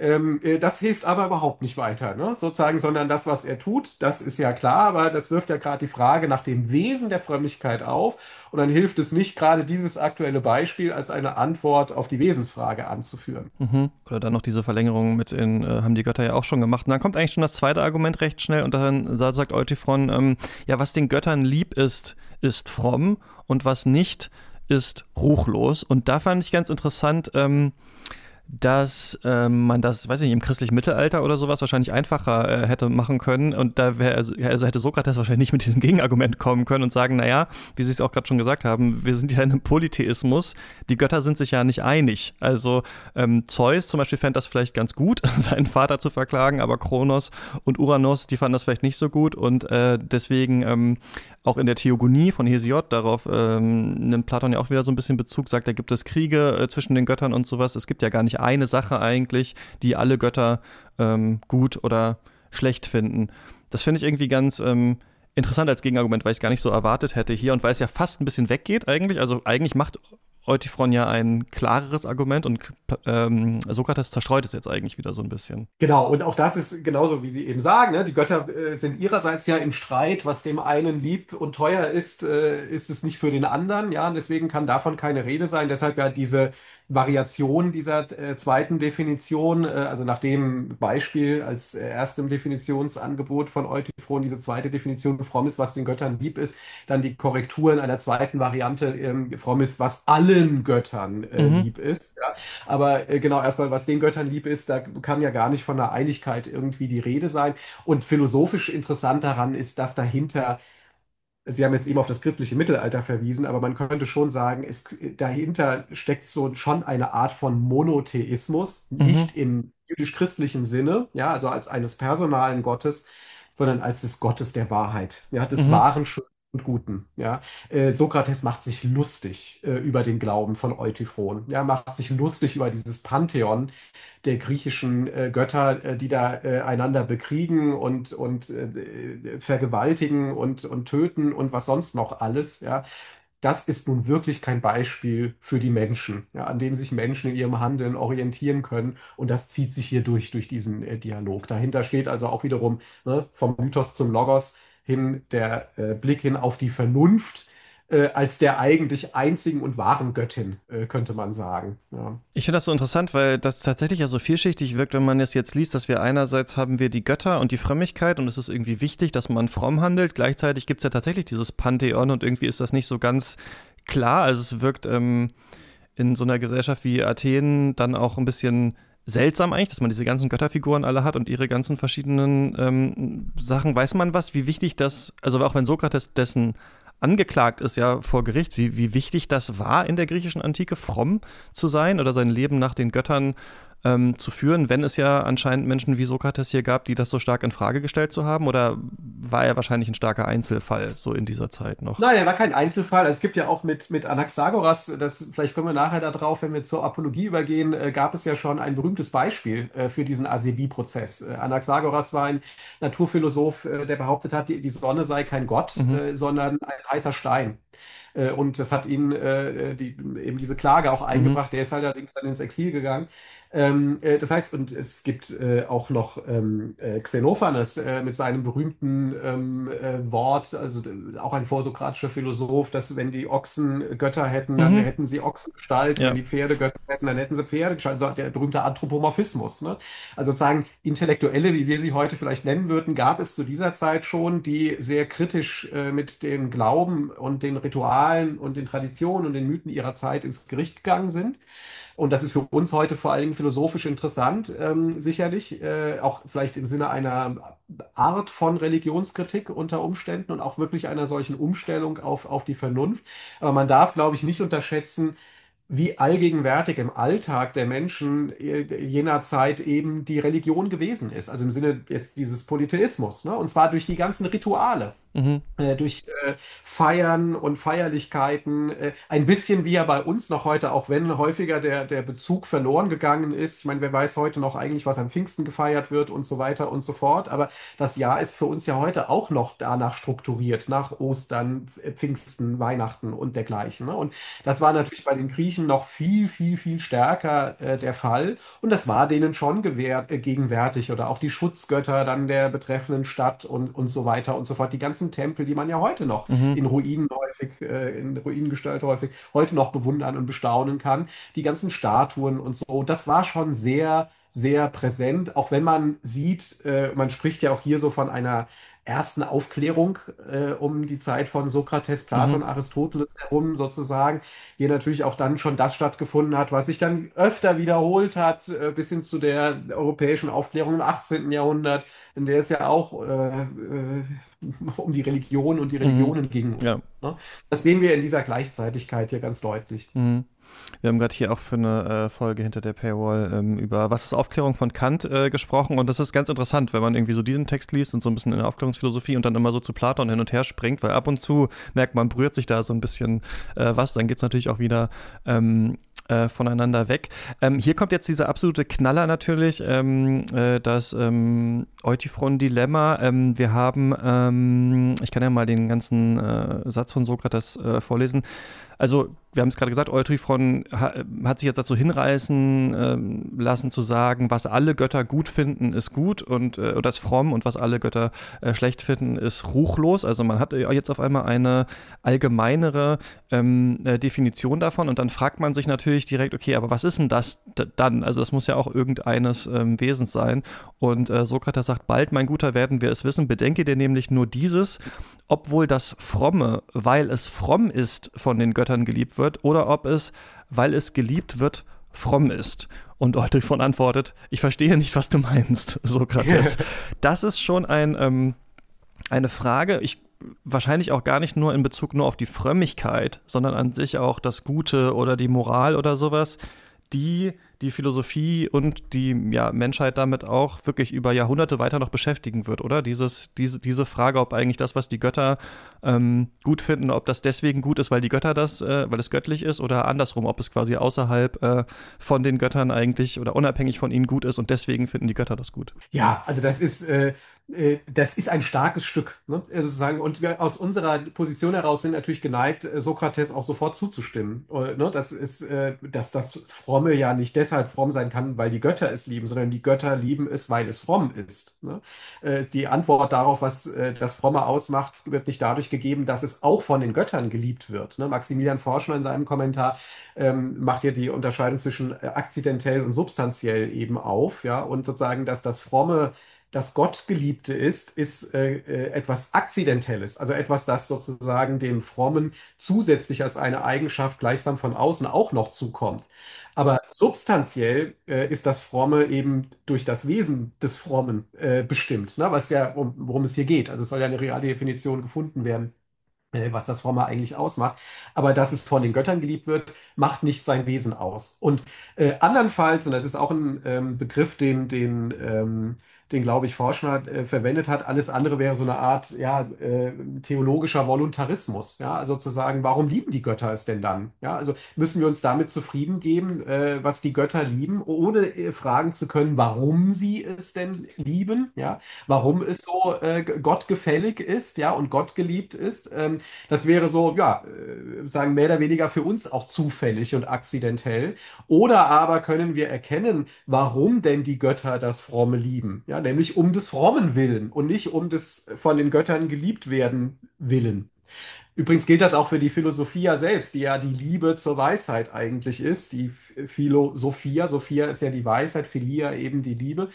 Speaker 1: Das hilft aber überhaupt nicht weiter, ne? Sozusagen, sondern das, was er tut, das ist ja klar, aber das wirft ja gerade die Frage nach dem Wesen der Frömmigkeit auf. Und dann hilft es nicht, gerade dieses aktuelle Beispiel als eine Antwort auf die Wesensfrage anzuführen.
Speaker 2: Mhm. Oder dann noch diese Verlängerung haben die Götter ja auch schon gemacht. Und dann kommt eigentlich schon das zweite Argument recht schnell und dann da sagt Eutyphron, ja, was den Göttern lieb ist, ist fromm und was nicht, ist ruchlos. Und da fand ich ganz interessant, dass man das, weiß ich nicht, im christlichen Mittelalter oder sowas wahrscheinlich einfacher hätte machen können und da also hätte Sokrates wahrscheinlich nicht mit diesem Gegenargument kommen können und sagen, naja, wie Sie es auch gerade schon gesagt haben, wir sind ja in einem Polytheismus, die Götter sind sich ja nicht einig. Also Zeus zum Beispiel fände das vielleicht ganz gut, seinen Vater zu verklagen, aber Kronos und Uranus, die fanden das vielleicht nicht so gut und deswegen auch in der Theogonie von Hesiod, darauf nimmt Platon ja auch wieder so ein bisschen Bezug, sagt, da gibt es Kriege zwischen den Göttern und sowas. Es gibt ja gar nicht eine Sache eigentlich, die alle Götter gut oder schlecht finden. Das finde ich irgendwie ganz interessant als Gegenargument, weil ich es gar nicht so erwartet hätte hier und weil es ja fast ein bisschen weggeht eigentlich. Also eigentlich macht Euthyphron ja ein klareres Argument und Sokrates zerstreut es jetzt eigentlich wieder so ein bisschen.
Speaker 1: Genau, und auch das ist genauso, wie Sie eben sagen, ne? Die Götter sind ihrerseits ja im Streit, was dem einen lieb und teuer ist es nicht für den anderen, ja, und deswegen kann davon keine Rede sein. Deshalb ja diese Variation dieser zweiten Definition, also nach dem Beispiel als erstem Definitionsangebot von Euthyphron, diese zweite Definition fromm ist, was den Göttern lieb ist, dann die Korrektur in einer zweiten Variante fromm ist, was allen Göttern
Speaker 2: Mhm.
Speaker 1: lieb ist. Ja. Aber genau, erstmal, was den Göttern lieb ist, da kann ja gar nicht von einer Einigkeit irgendwie die Rede sein. Und philosophisch interessant daran ist, dass dahinter, Sie haben jetzt eben auf das christliche Mittelalter verwiesen, aber man könnte schon sagen, dahinter steckt so schon eine Art von Monotheismus,
Speaker 2: Mhm.
Speaker 1: nicht im jüdisch-christlichen Sinne, ja, also als eines personalen Gottes, sondern als des Gottes der Wahrheit, ja, des
Speaker 2: Mhm.
Speaker 1: wahren, schönen und Guten, ja. Sokrates macht sich lustig über den Glauben von Euthyphron, ja, macht sich lustig über dieses Pantheon der griechischen Götter, die da einander bekriegen und vergewaltigen und töten und was sonst noch alles, ja. Das ist nun wirklich kein Beispiel für die Menschen, ja, an dem sich Menschen in ihrem Handeln orientieren können. Und das zieht sich hier durch diesen Dialog. Dahinter steht also auch wiederum, ne, vom Mythos zum Logos hin der Blick hin auf die Vernunft als der eigentlich einzigen und wahren Göttin, könnte man sagen. Ja.
Speaker 2: Ich finde das so interessant, weil das tatsächlich ja so vielschichtig wirkt, wenn man es jetzt liest, dass wir einerseits haben wir die Götter und die Frömmigkeit und es ist irgendwie wichtig, dass man fromm handelt. Gleichzeitig gibt es ja tatsächlich dieses Pantheon und irgendwie ist das nicht so ganz klar. Also es wirkt in so einer Gesellschaft wie Athen dann auch ein bisschen seltsam eigentlich, dass man diese ganzen Götterfiguren alle hat und ihre ganzen verschiedenen Sachen. Weiß man was, wie wichtig das, also auch wenn Sokrates dessen angeklagt ist ja vor Gericht, wie wichtig das war in der griechischen Antike, fromm zu sein oder sein Leben nach den Göttern zu führen, wenn es ja anscheinend Menschen wie Sokrates hier gab, die das so stark in Frage gestellt zu haben, oder war er wahrscheinlich ein starker Einzelfall so in dieser Zeit noch?
Speaker 1: Nein, er war kein Einzelfall. Also es gibt ja auch mit Anaxagoras, vielleicht kommen wir nachher darauf, wenn wir zur Apologie übergehen, gab es ja schon ein berühmtes Beispiel für diesen Asebi-Prozess. Anaxagoras war ein Naturphilosoph, der behauptet hat, die Sonne sei kein Gott,
Speaker 2: Mhm.
Speaker 1: sondern ein heißer Stein. Und das hat ihn eben diese Klage auch
Speaker 2: Mhm.
Speaker 1: eingebracht. Der ist halt allerdings dann ins Exil gegangen. Das heißt, und es gibt auch noch Xenophanes mit seinem berühmten Wort, also auch ein vorsokratischer Philosoph, dass wenn die Ochsen Götter hätten, dann
Speaker 2: Mhm.
Speaker 1: hätten sie Ochsengestalt, und wenn
Speaker 2: Ja.
Speaker 1: die Pferde Götter hätten, dann hätten sie Pferdegestalt. Also der berühmte Anthropomorphismus. Ne? Also sozusagen Intellektuelle, wie wir sie heute vielleicht nennen würden, gab es zu dieser Zeit schon, die sehr kritisch mit dem Glauben und den Ritualen und den Traditionen und den Mythen ihrer Zeit ins Gericht gegangen sind. Und das ist für uns heute vor allen Dingen philosophisch interessant, sicherlich, auch vielleicht im Sinne einer Art von Religionskritik unter Umständen und auch wirklich einer solchen Umstellung auf die Vernunft. Aber man darf, glaube ich, nicht unterschätzen, wie allgegenwärtig im Alltag der Menschen jener Zeit eben die Religion gewesen ist. Also im Sinne jetzt dieses Polytheismus, ne? Und zwar durch die ganzen Rituale.
Speaker 2: Mhm.
Speaker 1: Durch Feiern und Feierlichkeiten, ein bisschen wie ja bei uns noch heute, auch wenn häufiger der Bezug verloren gegangen ist. Ich meine, wer weiß heute noch eigentlich, was am Pfingsten gefeiert wird und so weiter und so fort. Aber das Jahr ist für uns ja heute auch noch danach strukturiert, nach Ostern, Pfingsten, Weihnachten und dergleichen. Ne? Und das war natürlich bei den Griechen noch viel, viel, viel stärker der Fall. Und das war denen schon gegenwärtig. Oder auch die Schutzgötter dann der betreffenden Stadt und so weiter und so fort. Die ganzen Tempel, die man ja heute noch
Speaker 2: Mhm.
Speaker 1: in Ruinen häufig, in Ruinengestalt häufig, heute noch bewundern und bestaunen kann. Die ganzen Statuen und so. Das war schon sehr, sehr präsent. Auch wenn man sieht, man spricht ja auch hier so von einer ersten Aufklärung um die Zeit von Sokrates,
Speaker 2: Mhm.
Speaker 1: Platon, Aristoteles herum sozusagen, hier natürlich auch dann schon das stattgefunden hat, was sich dann öfter wiederholt hat, bis hin zu der europäischen Aufklärung im 18. Jahrhundert, in der es ja auch um die Religion und die
Speaker 2: Mhm.
Speaker 1: Religionen ging.
Speaker 2: Ja.
Speaker 1: Ne? Das sehen wir in dieser Gleichzeitigkeit hier ganz deutlich.
Speaker 2: Mhm. Wir haben gerade hier auch für eine Folge hinter der Paywall über Was ist Aufklärung von Kant gesprochen und das ist ganz interessant, wenn man irgendwie so diesen Text liest und so ein bisschen in der Aufklärungsphilosophie und dann immer so zu Platon hin und her springt, weil ab und zu merkt man, berührt sich da so ein bisschen was, dann geht es natürlich auch wieder voneinander weg. Hier kommt jetzt dieser absolute Knaller natürlich, das Euthyphron-Dilemma. Wir haben, ich kann ja mal den ganzen Satz von Sokrates vorlesen. also wir haben es gerade gesagt, Eutychron hat sich jetzt dazu hinreißen lassen zu sagen, was alle Götter gut finden, ist gut und oder ist fromm und was alle Götter schlecht finden, ist ruchlos. Also man hat jetzt auf einmal eine allgemeinere Definition davon und dann fragt man sich natürlich direkt, okay, aber was ist denn das dann? Also das muss ja auch irgendeines Wesens sein. Und Sokrates sagt, bald, mein Guter, werden wir es wissen, bedenke dir nämlich nur dieses, obwohl das Fromme, weil es fromm ist, von den Göttern geliebt wird, oder ob es, weil es geliebt wird, fromm ist. Und Eutychron antwortet, ich verstehe nicht, was du meinst, Sokrates. Das ist schon eine Frage, wahrscheinlich auch gar nicht nur in Bezug nur auf die Frömmigkeit, sondern an sich auch das Gute oder die Moral oder sowas, die Philosophie und die Menschheit damit auch wirklich über Jahrhunderte weiter noch beschäftigen wird, oder? Diese Frage, ob eigentlich das, was die Götter gut finden, ob das deswegen gut ist, weil die Götter weil es göttlich ist, oder andersrum, ob es quasi außerhalb von den Göttern eigentlich oder unabhängig von ihnen gut ist und deswegen finden die Götter das gut.
Speaker 1: Ja, also das ist ein starkes Stück, ne? Sozusagen. Und wir aus unserer Position heraus sind natürlich geneigt, Sokrates auch sofort zuzustimmen. Ne? Dass das Fromme ja nicht deshalb fromm sein kann, weil die Götter es lieben, sondern die Götter lieben es, weil es fromm ist. Ne? Die Antwort darauf, was das Fromme ausmacht, wird nicht dadurch gegeben, dass es auch von den Göttern geliebt wird. Ne? Maximilian Forschner in seinem Kommentar macht ja die Unterscheidung zwischen akzidentell und substanziell eben auf, ja, und sozusagen, dass das Fromme, das Gottgeliebte ist etwas Akzidentelles, also etwas, das sozusagen dem Frommen zusätzlich als eine Eigenschaft gleichsam von außen auch noch zukommt. Aber substanziell ist das Fromme eben durch das Wesen des Frommen bestimmt, ne? Was ja, worum es hier geht. Also es soll ja eine reale Definition gefunden werden, was das Fromme eigentlich ausmacht. Aber dass es von den Göttern geliebt wird, macht nicht sein Wesen aus. Und andernfalls, und das ist auch ein Begriff, den glaube ich, Forschner verwendet hat, alles andere wäre so eine Art ja, theologischer Voluntarismus. Ja? Also zu sagen, warum lieben die Götter es denn dann? Ja? Also müssen wir uns damit zufrieden geben, was die Götter lieben, ohne fragen zu können, warum sie es denn lieben? Ja? Warum es so Gott gefällig ist, ja, und Gott geliebt ist. Das wäre so, ja, sagen mehr oder weniger für uns auch zufällig und akzidentell. Oder aber können wir erkennen, warum denn die Götter das Fromme lieben? Ja, nämlich um des Frommen willen und nicht um des von den Göttern geliebt werden willen. Übrigens gilt das auch für die Philosophia selbst, die ja die Liebe zur Weisheit eigentlich ist. Die Sophia ist ja die Weisheit, Philia eben die Liebe.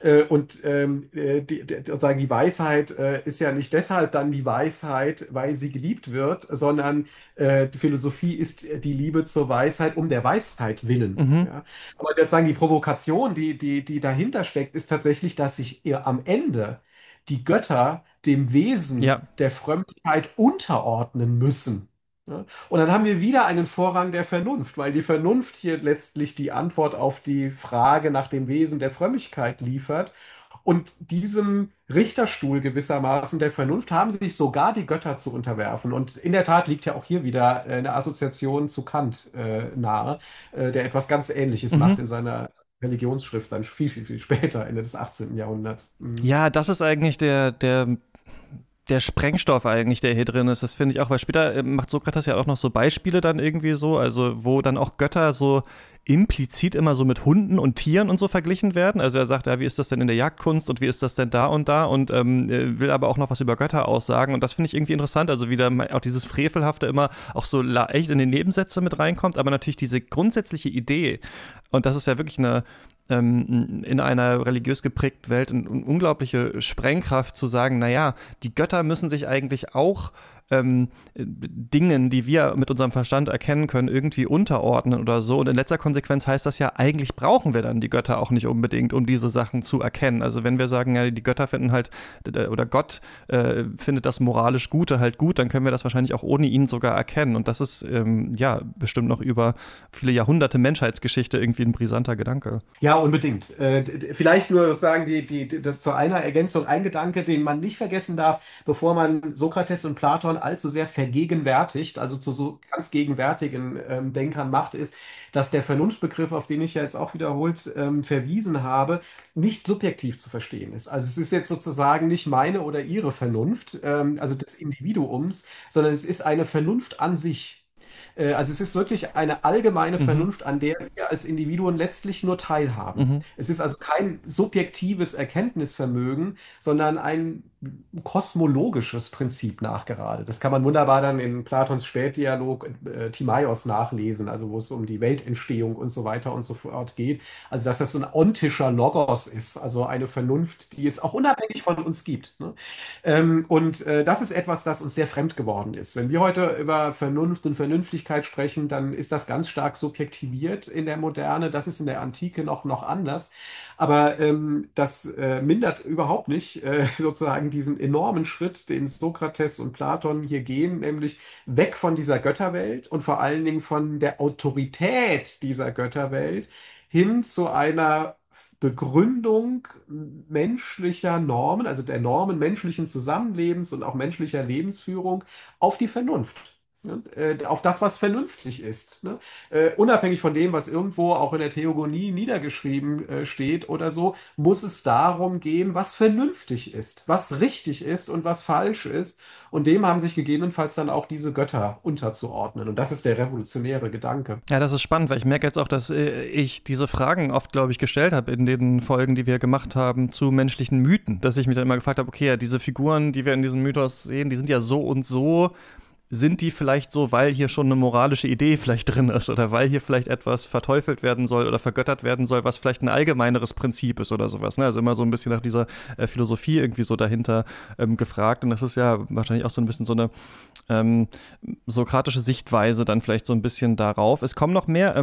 Speaker 1: Sozusagen die Weisheit ist ja nicht deshalb dann die Weisheit, weil sie geliebt wird, sondern die Philosophie ist die Liebe zur Weisheit um der Weisheit willen.
Speaker 2: Mhm.
Speaker 1: Ja? Aber das sagen die Provokation, die dahinter steckt, ist tatsächlich, dass sich ihr am Ende die Götter dem Wesen
Speaker 2: Ja,
Speaker 1: der Frömmigkeit unterordnen müssen. Ja? Und dann haben wir wieder einen Vorrang der Vernunft, weil die Vernunft hier letztlich die Antwort auf die Frage nach dem Wesen der Frömmigkeit liefert. Und diesem Richterstuhl gewissermaßen der Vernunft haben sich sogar die Götter zu unterwerfen. Und in der Tat liegt ja auch hier wieder eine Assoziation zu Kant nahe, der etwas ganz Ähnliches
Speaker 2: mhm.
Speaker 1: macht in seiner Religionsschrift, dann viel, viel, viel später, Ende des 18. Jahrhunderts. Mhm.
Speaker 2: Ja, das ist eigentlich der Sprengstoff eigentlich, der hier drin ist. Das finde ich auch, weil später macht Sokrates ja auch noch so Beispiele dann irgendwie so, also wo dann auch Götter so implizit immer so mit Hunden und Tieren und so verglichen werden. Also er sagt, ja, wie ist das denn in der Jagdkunst und wie ist das denn da und will aber auch noch was über Götter aussagen und das finde ich irgendwie interessant, also wie da auch dieses Frevelhafte immer auch so echt in die Nebensätze mit reinkommt, aber natürlich diese grundsätzliche Idee und das ist ja wirklich in einer religiös geprägten Welt eine unglaubliche Sprengkraft zu sagen, naja, die Götter müssen sich eigentlich auch Dingen, die wir mit unserem Verstand erkennen können, irgendwie unterordnen oder so. Und in letzter Konsequenz heißt das ja, eigentlich brauchen wir dann die Götter auch nicht unbedingt, um diese Sachen zu erkennen. Also wenn wir sagen, ja, die Götter finden halt, oder Gott findet das moralisch Gute halt gut, dann können wir das wahrscheinlich auch ohne ihn sogar erkennen. Und das ist ja bestimmt noch über viele Jahrhunderte Menschheitsgeschichte irgendwie ein brisanter Gedanke.
Speaker 1: Ja, unbedingt. Vielleicht nur sozusagen zu einer Ergänzung ein Gedanke, den man nicht vergessen darf, bevor man Sokrates und Platon allzu sehr vergegenwärtigt, also zu so ganz gegenwärtigen Denkern macht, ist, dass der Vernunftbegriff, auf den ich ja jetzt auch wiederholt verwiesen habe, nicht subjektiv zu verstehen ist. Also es ist jetzt sozusagen nicht meine oder ihre Vernunft, also des Individuums, sondern es ist eine Vernunft an sich. Also es ist wirklich eine allgemeine
Speaker 2: Mhm.
Speaker 1: Vernunft, an der wir als Individuen letztlich nur teilhaben.
Speaker 2: Mhm.
Speaker 1: Es ist also kein subjektives Erkenntnisvermögen, sondern ein kosmologisches Prinzip nachgerade. Das kann man wunderbar dann in Platons Spätdialog Timaios nachlesen, also wo es um die Weltentstehung und so weiter und so fort geht. Also dass das so ein ontischer Logos ist, also eine Vernunft, die es auch unabhängig von uns gibt. Ne? Das ist etwas, das uns sehr fremd geworden ist. Wenn wir heute über Vernunft und Vernünftigkeit sprechen, dann ist das ganz stark subjektiviert in der Moderne. Das ist in der Antike noch anders. Aber das mindert überhaupt nicht sozusagen diesen enormen Schritt, den Sokrates und Platon hier gehen, nämlich weg von dieser Götterwelt und vor allen Dingen von der Autorität dieser Götterwelt hin zu einer Begründung menschlicher Normen, also der Normen menschlichen Zusammenlebens und auch menschlicher Lebensführung auf die Vernunft. Ne? Auf das, was vernünftig ist. Ne? Unabhängig von dem, was irgendwo auch in der Theogonie niedergeschrieben steht oder so, muss es darum gehen, was vernünftig ist, was richtig ist und was falsch ist. Und dem haben sich gegebenenfalls dann auch diese Götter unterzuordnen. Und das ist der revolutionäre Gedanke.
Speaker 2: Ja, das ist spannend, weil ich merke jetzt auch, dass ich diese Fragen oft, glaube ich, gestellt habe in den Folgen, die wir gemacht haben zu menschlichen Mythen. Dass ich mich dann immer gefragt habe, okay, ja, diese Figuren, die wir in diesem Mythos sehen, die sind ja so und so. Sind die vielleicht so, weil hier schon eine moralische Idee vielleicht drin ist oder weil hier vielleicht etwas verteufelt werden soll oder vergöttert werden soll, was vielleicht ein allgemeineres Prinzip ist oder sowas. Ne? Also immer so ein bisschen nach dieser Philosophie irgendwie so dahinter gefragt. Und das ist ja wahrscheinlich auch so ein bisschen so eine sokratische Sichtweise dann vielleicht so ein bisschen darauf. Es kommen noch mehr,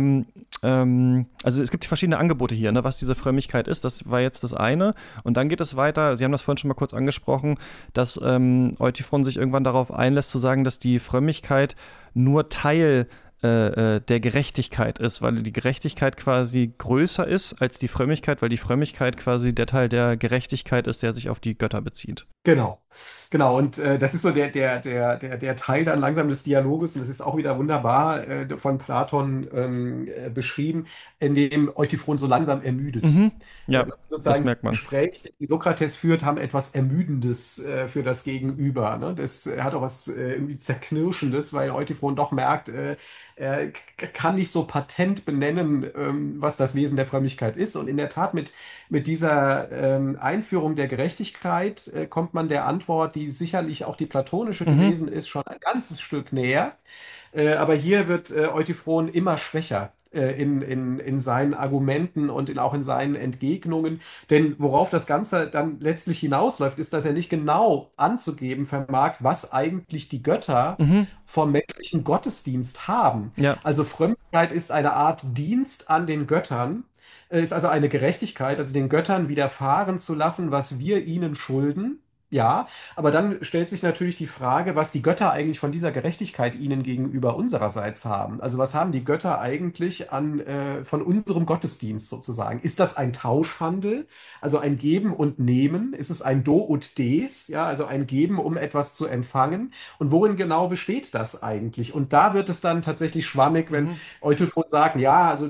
Speaker 2: also es gibt verschiedene Angebote hier, ne, was diese Frömmigkeit ist. Das war jetzt das eine. Und dann geht es weiter, Sie haben das vorhin schon mal kurz angesprochen, dass Euthyphron sich irgendwann darauf einlässt zu sagen, dass die Frömmigkeit nur Teil der Gerechtigkeit ist, weil die Gerechtigkeit quasi größer ist als die Frömmigkeit, weil die Frömmigkeit quasi der Teil der Gerechtigkeit ist, der sich auf die Götter bezieht.
Speaker 1: Genau, genau. Und das ist so der Teil dann langsam des Dialoges. Und das ist auch wieder wunderbar von Platon beschrieben, in dem Euthyphron so langsam ermüdet.
Speaker 2: Mhm. Ja, das
Speaker 1: Sozusagen die
Speaker 2: merkt man.
Speaker 1: Gespräche, die Sokrates führt, haben etwas Ermüdendes für das Gegenüber. Ne? Das hat auch was irgendwie Zerknirschendes, weil Euthyphron doch merkt, er kann nicht so patent benennen, was das Wesen der Frömmigkeit ist. Und in der Tat mit dieser Einführung der Gerechtigkeit kommt man der Antwort, die sicherlich auch die platonische
Speaker 2: Mhm.
Speaker 1: gewesen ist, schon ein ganzes Stück näher. Aber hier wird Euthyphron immer schwächer in seinen Argumenten und auch in seinen Entgegnungen. Denn worauf das Ganze dann letztlich hinausläuft, ist, dass er nicht genau anzugeben vermag, was eigentlich die Götter
Speaker 2: Mhm.
Speaker 1: vom menschlichen Gottesdienst haben.
Speaker 2: Ja.
Speaker 1: Also Frömmigkeit ist eine Art Dienst an den Göttern, ist also eine Gerechtigkeit, also den Göttern widerfahren zu lassen, was wir ihnen schulden. Ja, aber dann stellt sich natürlich die Frage, was die Götter eigentlich von dieser Gerechtigkeit ihnen gegenüber unsererseits haben. Also was haben die Götter eigentlich von unserem Gottesdienst sozusagen? Ist das ein Tauschhandel, also ein Geben und Nehmen? Ist es ein Do und Des, ja, also ein Geben, um etwas zu empfangen? Und worin genau besteht das eigentlich? Und da wird es dann tatsächlich schwammig, wenn
Speaker 2: Mhm.
Speaker 1: Euthyphron sagt, ja, also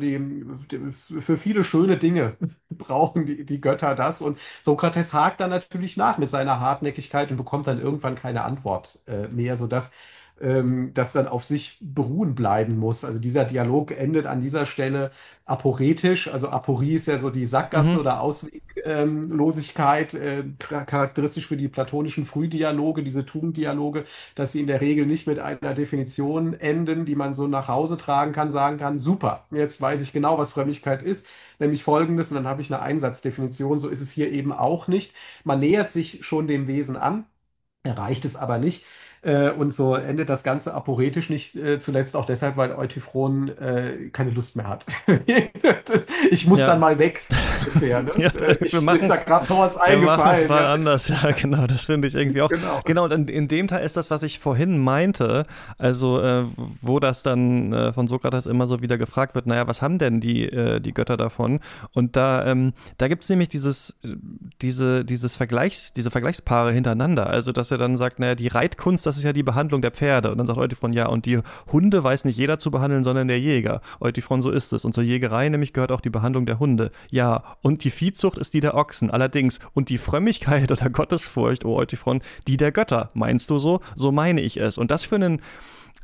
Speaker 1: für viele schöne Dinge brauchen die Götter das. Und Sokrates hakt dann natürlich nach mit seiner Hartnäckigkeit und bekommt dann irgendwann keine Antwort mehr, sodass das dann auf sich beruhen bleiben muss. Also dieser Dialog endet an dieser Stelle aporetisch. Also Aporie ist ja so die Sackgasse
Speaker 2: Mhm.
Speaker 1: oder Ausweglosigkeit, charakteristisch für die platonischen Frühdialoge, diese Tugenddialoge, dass sie in der Regel nicht mit einer Definition enden, die man so nach Hause tragen kann, sagen kann, super, jetzt weiß ich genau, was Frömmigkeit ist, nämlich folgendes, und dann habe ich eine Einsatzdefinition. So ist es hier eben auch nicht. Man nähert sich schon dem Wesen an, erreicht es aber nicht. Und so endet das Ganze aporetisch nicht zuletzt auch deshalb, weil Euthyphron keine Lust mehr hat. Ich muss dann
Speaker 2: Ja.
Speaker 1: mal weg, ungefähr. Ne?
Speaker 2: Ja, wir
Speaker 1: Mir
Speaker 2: machen
Speaker 1: ist da
Speaker 2: es
Speaker 1: gerade noch was
Speaker 2: wir machen's
Speaker 1: eingefallen.
Speaker 2: mal
Speaker 1: Ja.
Speaker 2: anders. Ja, genau, das finde ich irgendwie auch.
Speaker 1: Genau.
Speaker 2: Genau, und in dem Teil ist das, was ich vorhin meinte, also wo das dann von Sokrates immer so wieder gefragt wird, naja, was haben denn die Götter davon? Und da gibt es nämlich diese Vergleichspaare hintereinander. Also, dass er dann sagt, naja, die Reitkunst, das ist ja die Behandlung der Pferde. Und dann sagt Euthyphron, ja, und die Hunde weiß nicht jeder zu behandeln, sondern der Jäger. Euthyphron, so ist es. Und zur Jägerei nämlich gehört auch die Behandlung der Hunde. Ja, und die Viehzucht ist die der Ochsen. Allerdings, und die Frömmigkeit oder Gottesfurcht, oh Euthyphron, die der Götter. Meinst du so? So meine ich es. Und das für einen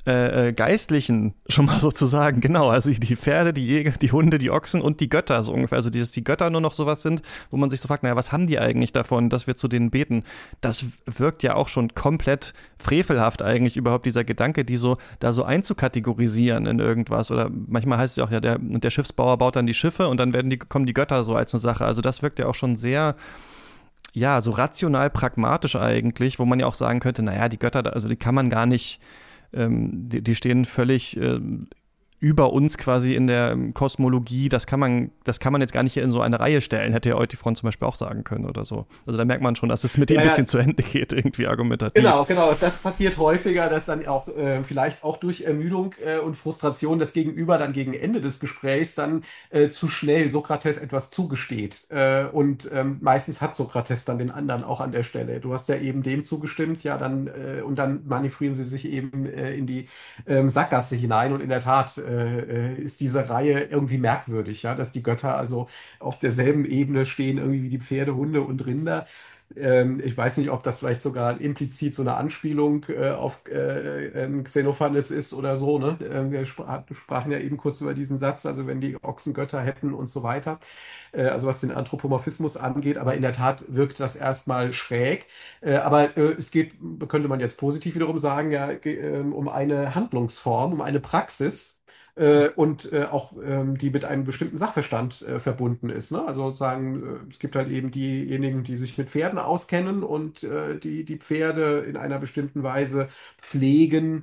Speaker 2: Geistlichen schon mal sozusagen, genau, also die Pferde, die Jäger, die Hunde, die Ochsen und die Götter so ungefähr, also dass die Götter nur noch sowas sind, wo man sich so fragt, naja, was haben die eigentlich davon, dass wir zu denen beten? Das wirkt ja auch schon komplett frevelhaft eigentlich überhaupt, dieser Gedanke, die so da so einzukategorisieren in irgendwas, oder manchmal heißt es ja auch, ja, der Schiffsbauer baut dann die Schiffe und dann kommen die Götter so als eine Sache, also das wirkt ja auch schon sehr, ja, so rational pragmatisch eigentlich, wo man ja auch sagen könnte, naja, die Götter, also die kann man gar nicht, die stehen völlig über uns quasi in der Kosmologie, das kann man jetzt gar nicht hier in so eine Reihe stellen, hätte ja Eutyphron zum Beispiel auch sagen können oder so. Also da merkt man schon, dass es mit dem ein bisschen zu Ende geht, irgendwie argumentativ.
Speaker 1: Genau, das passiert häufiger, dass dann auch vielleicht auch durch Ermüdung und Frustration das Gegenüber dann gegen Ende des Gesprächs dann zu schnell Sokrates etwas zugesteht. Und meistens hat Sokrates dann den anderen auch an der Stelle. Du hast ja eben dem zugestimmt, ja, dann und dann manövrieren sie sich eben in die Sackgasse hinein und in der Tat ist diese Reihe irgendwie merkwürdig, ja, dass die Götter also auf derselben Ebene stehen, irgendwie wie die Pferde, Hunde und Rinder. Ich weiß nicht, ob das vielleicht sogar implizit so eine Anspielung auf Xenophanes ist oder so, ne? Wir sprachen ja eben kurz über diesen Satz, also wenn die Ochsen Götter hätten und so weiter, also was den Anthropomorphismus angeht, aber in der Tat wirkt das erstmal schräg. Aber es geht, könnte man jetzt positiv wiederum sagen, ja, um eine Handlungsform, um eine Praxis, und auch die mit einem bestimmten Sachverstand verbunden ist. Ne? Also sozusagen, es gibt halt eben diejenigen, die sich mit Pferden auskennen und die Pferde in einer bestimmten Weise pflegen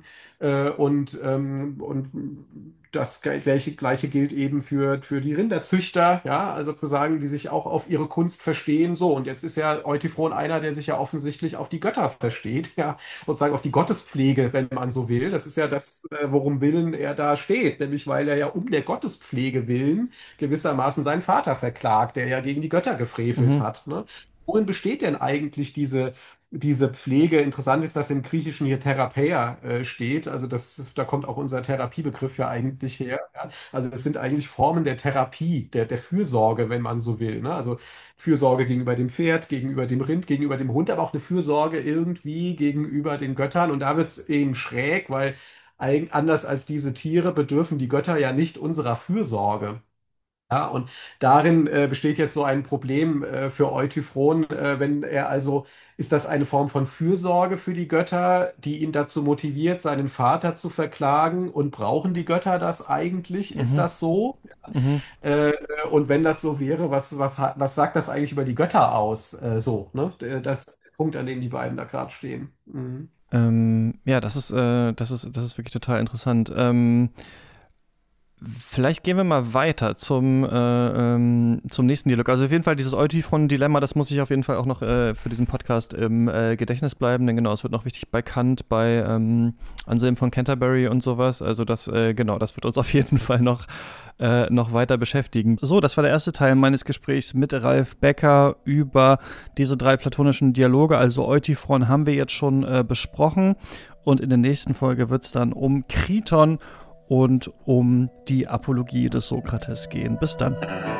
Speaker 1: und das Gleiche gilt eben für die Rinderzüchter, ja, also sozusagen, die sich auch auf ihre Kunst verstehen. So, und jetzt ist ja Eutyphron einer, der sich ja offensichtlich auf die Götter versteht, ja, sozusagen auf die Gottespflege, wenn man so will. Das ist ja das, worum Willen er da steht, nämlich weil er ja um der Gottespflege willen gewissermaßen seinen Vater verklagt, der ja gegen die Götter gefrevelt hat. Ne? Worin besteht denn eigentlich diese Pflege? Interessant ist, dass im Griechischen hier Therapeia steht. Also da kommt auch unser Therapiebegriff ja eigentlich her. Ja? Also das sind eigentlich Formen der Therapie, der Fürsorge, wenn man so will. Ne? Also Fürsorge gegenüber dem Pferd, gegenüber dem Rind, gegenüber dem Hund, aber auch eine Fürsorge irgendwie gegenüber den Göttern. Und da wird es eben schräg, weil anders als diese Tiere bedürfen die Götter ja nicht unserer Fürsorge. Ja, und darin besteht jetzt so ein Problem für Eutyphron, wenn er also, ist das eine Form von Fürsorge für die Götter, die ihn dazu motiviert, seinen Vater zu verklagen? Und brauchen die Götter das eigentlich? Ist das so?
Speaker 2: Mhm.
Speaker 1: Und wenn das so wäre, was sagt das eigentlich über die Götter aus? So, ne? Das ist der Punkt, an dem die beiden da gerade stehen. Mhm.
Speaker 2: Ja, das ist wirklich total interessant. Vielleicht gehen wir mal weiter zum nächsten Dialog. Also auf jeden Fall dieses Eutyphron-Dilemma, das muss ich auf jeden Fall auch noch für diesen Podcast im Gedächtnis bleiben, denn genau, es wird noch wichtig bei Kant, bei Anselm von Canterbury und sowas. Also das wird uns auf jeden Fall noch weiter beschäftigen. So, das war der erste Teil meines Gesprächs mit Ralf Becker über diese 3 platonischen Dialoge. Also Eutyphron haben wir jetzt schon besprochen und in der nächsten Folge wird es dann um Kriton und um die Apologie des Sokrates gehen. Bis dann.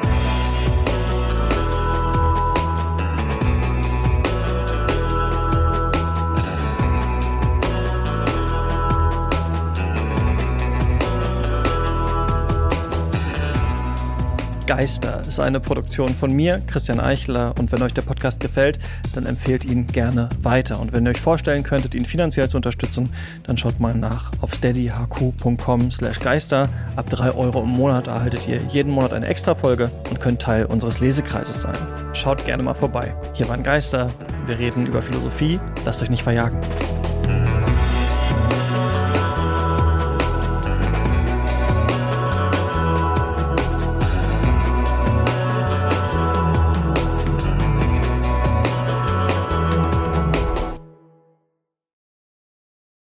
Speaker 2: Geister ist eine Produktion von mir, Christian Eichler, und wenn euch der Podcast gefällt, dann empfehlt ihn gerne weiter. Und wenn ihr euch vorstellen könntet, ihn finanziell zu unterstützen, dann schaut mal nach auf steadyhq.com/geister. Ab 3 € im Monat erhaltet ihr jeden Monat eine Extra-Folge und könnt Teil unseres Lesekreises sein. Schaut gerne mal vorbei. Hier waren Geister, wir reden über Philosophie, lasst euch nicht verjagen.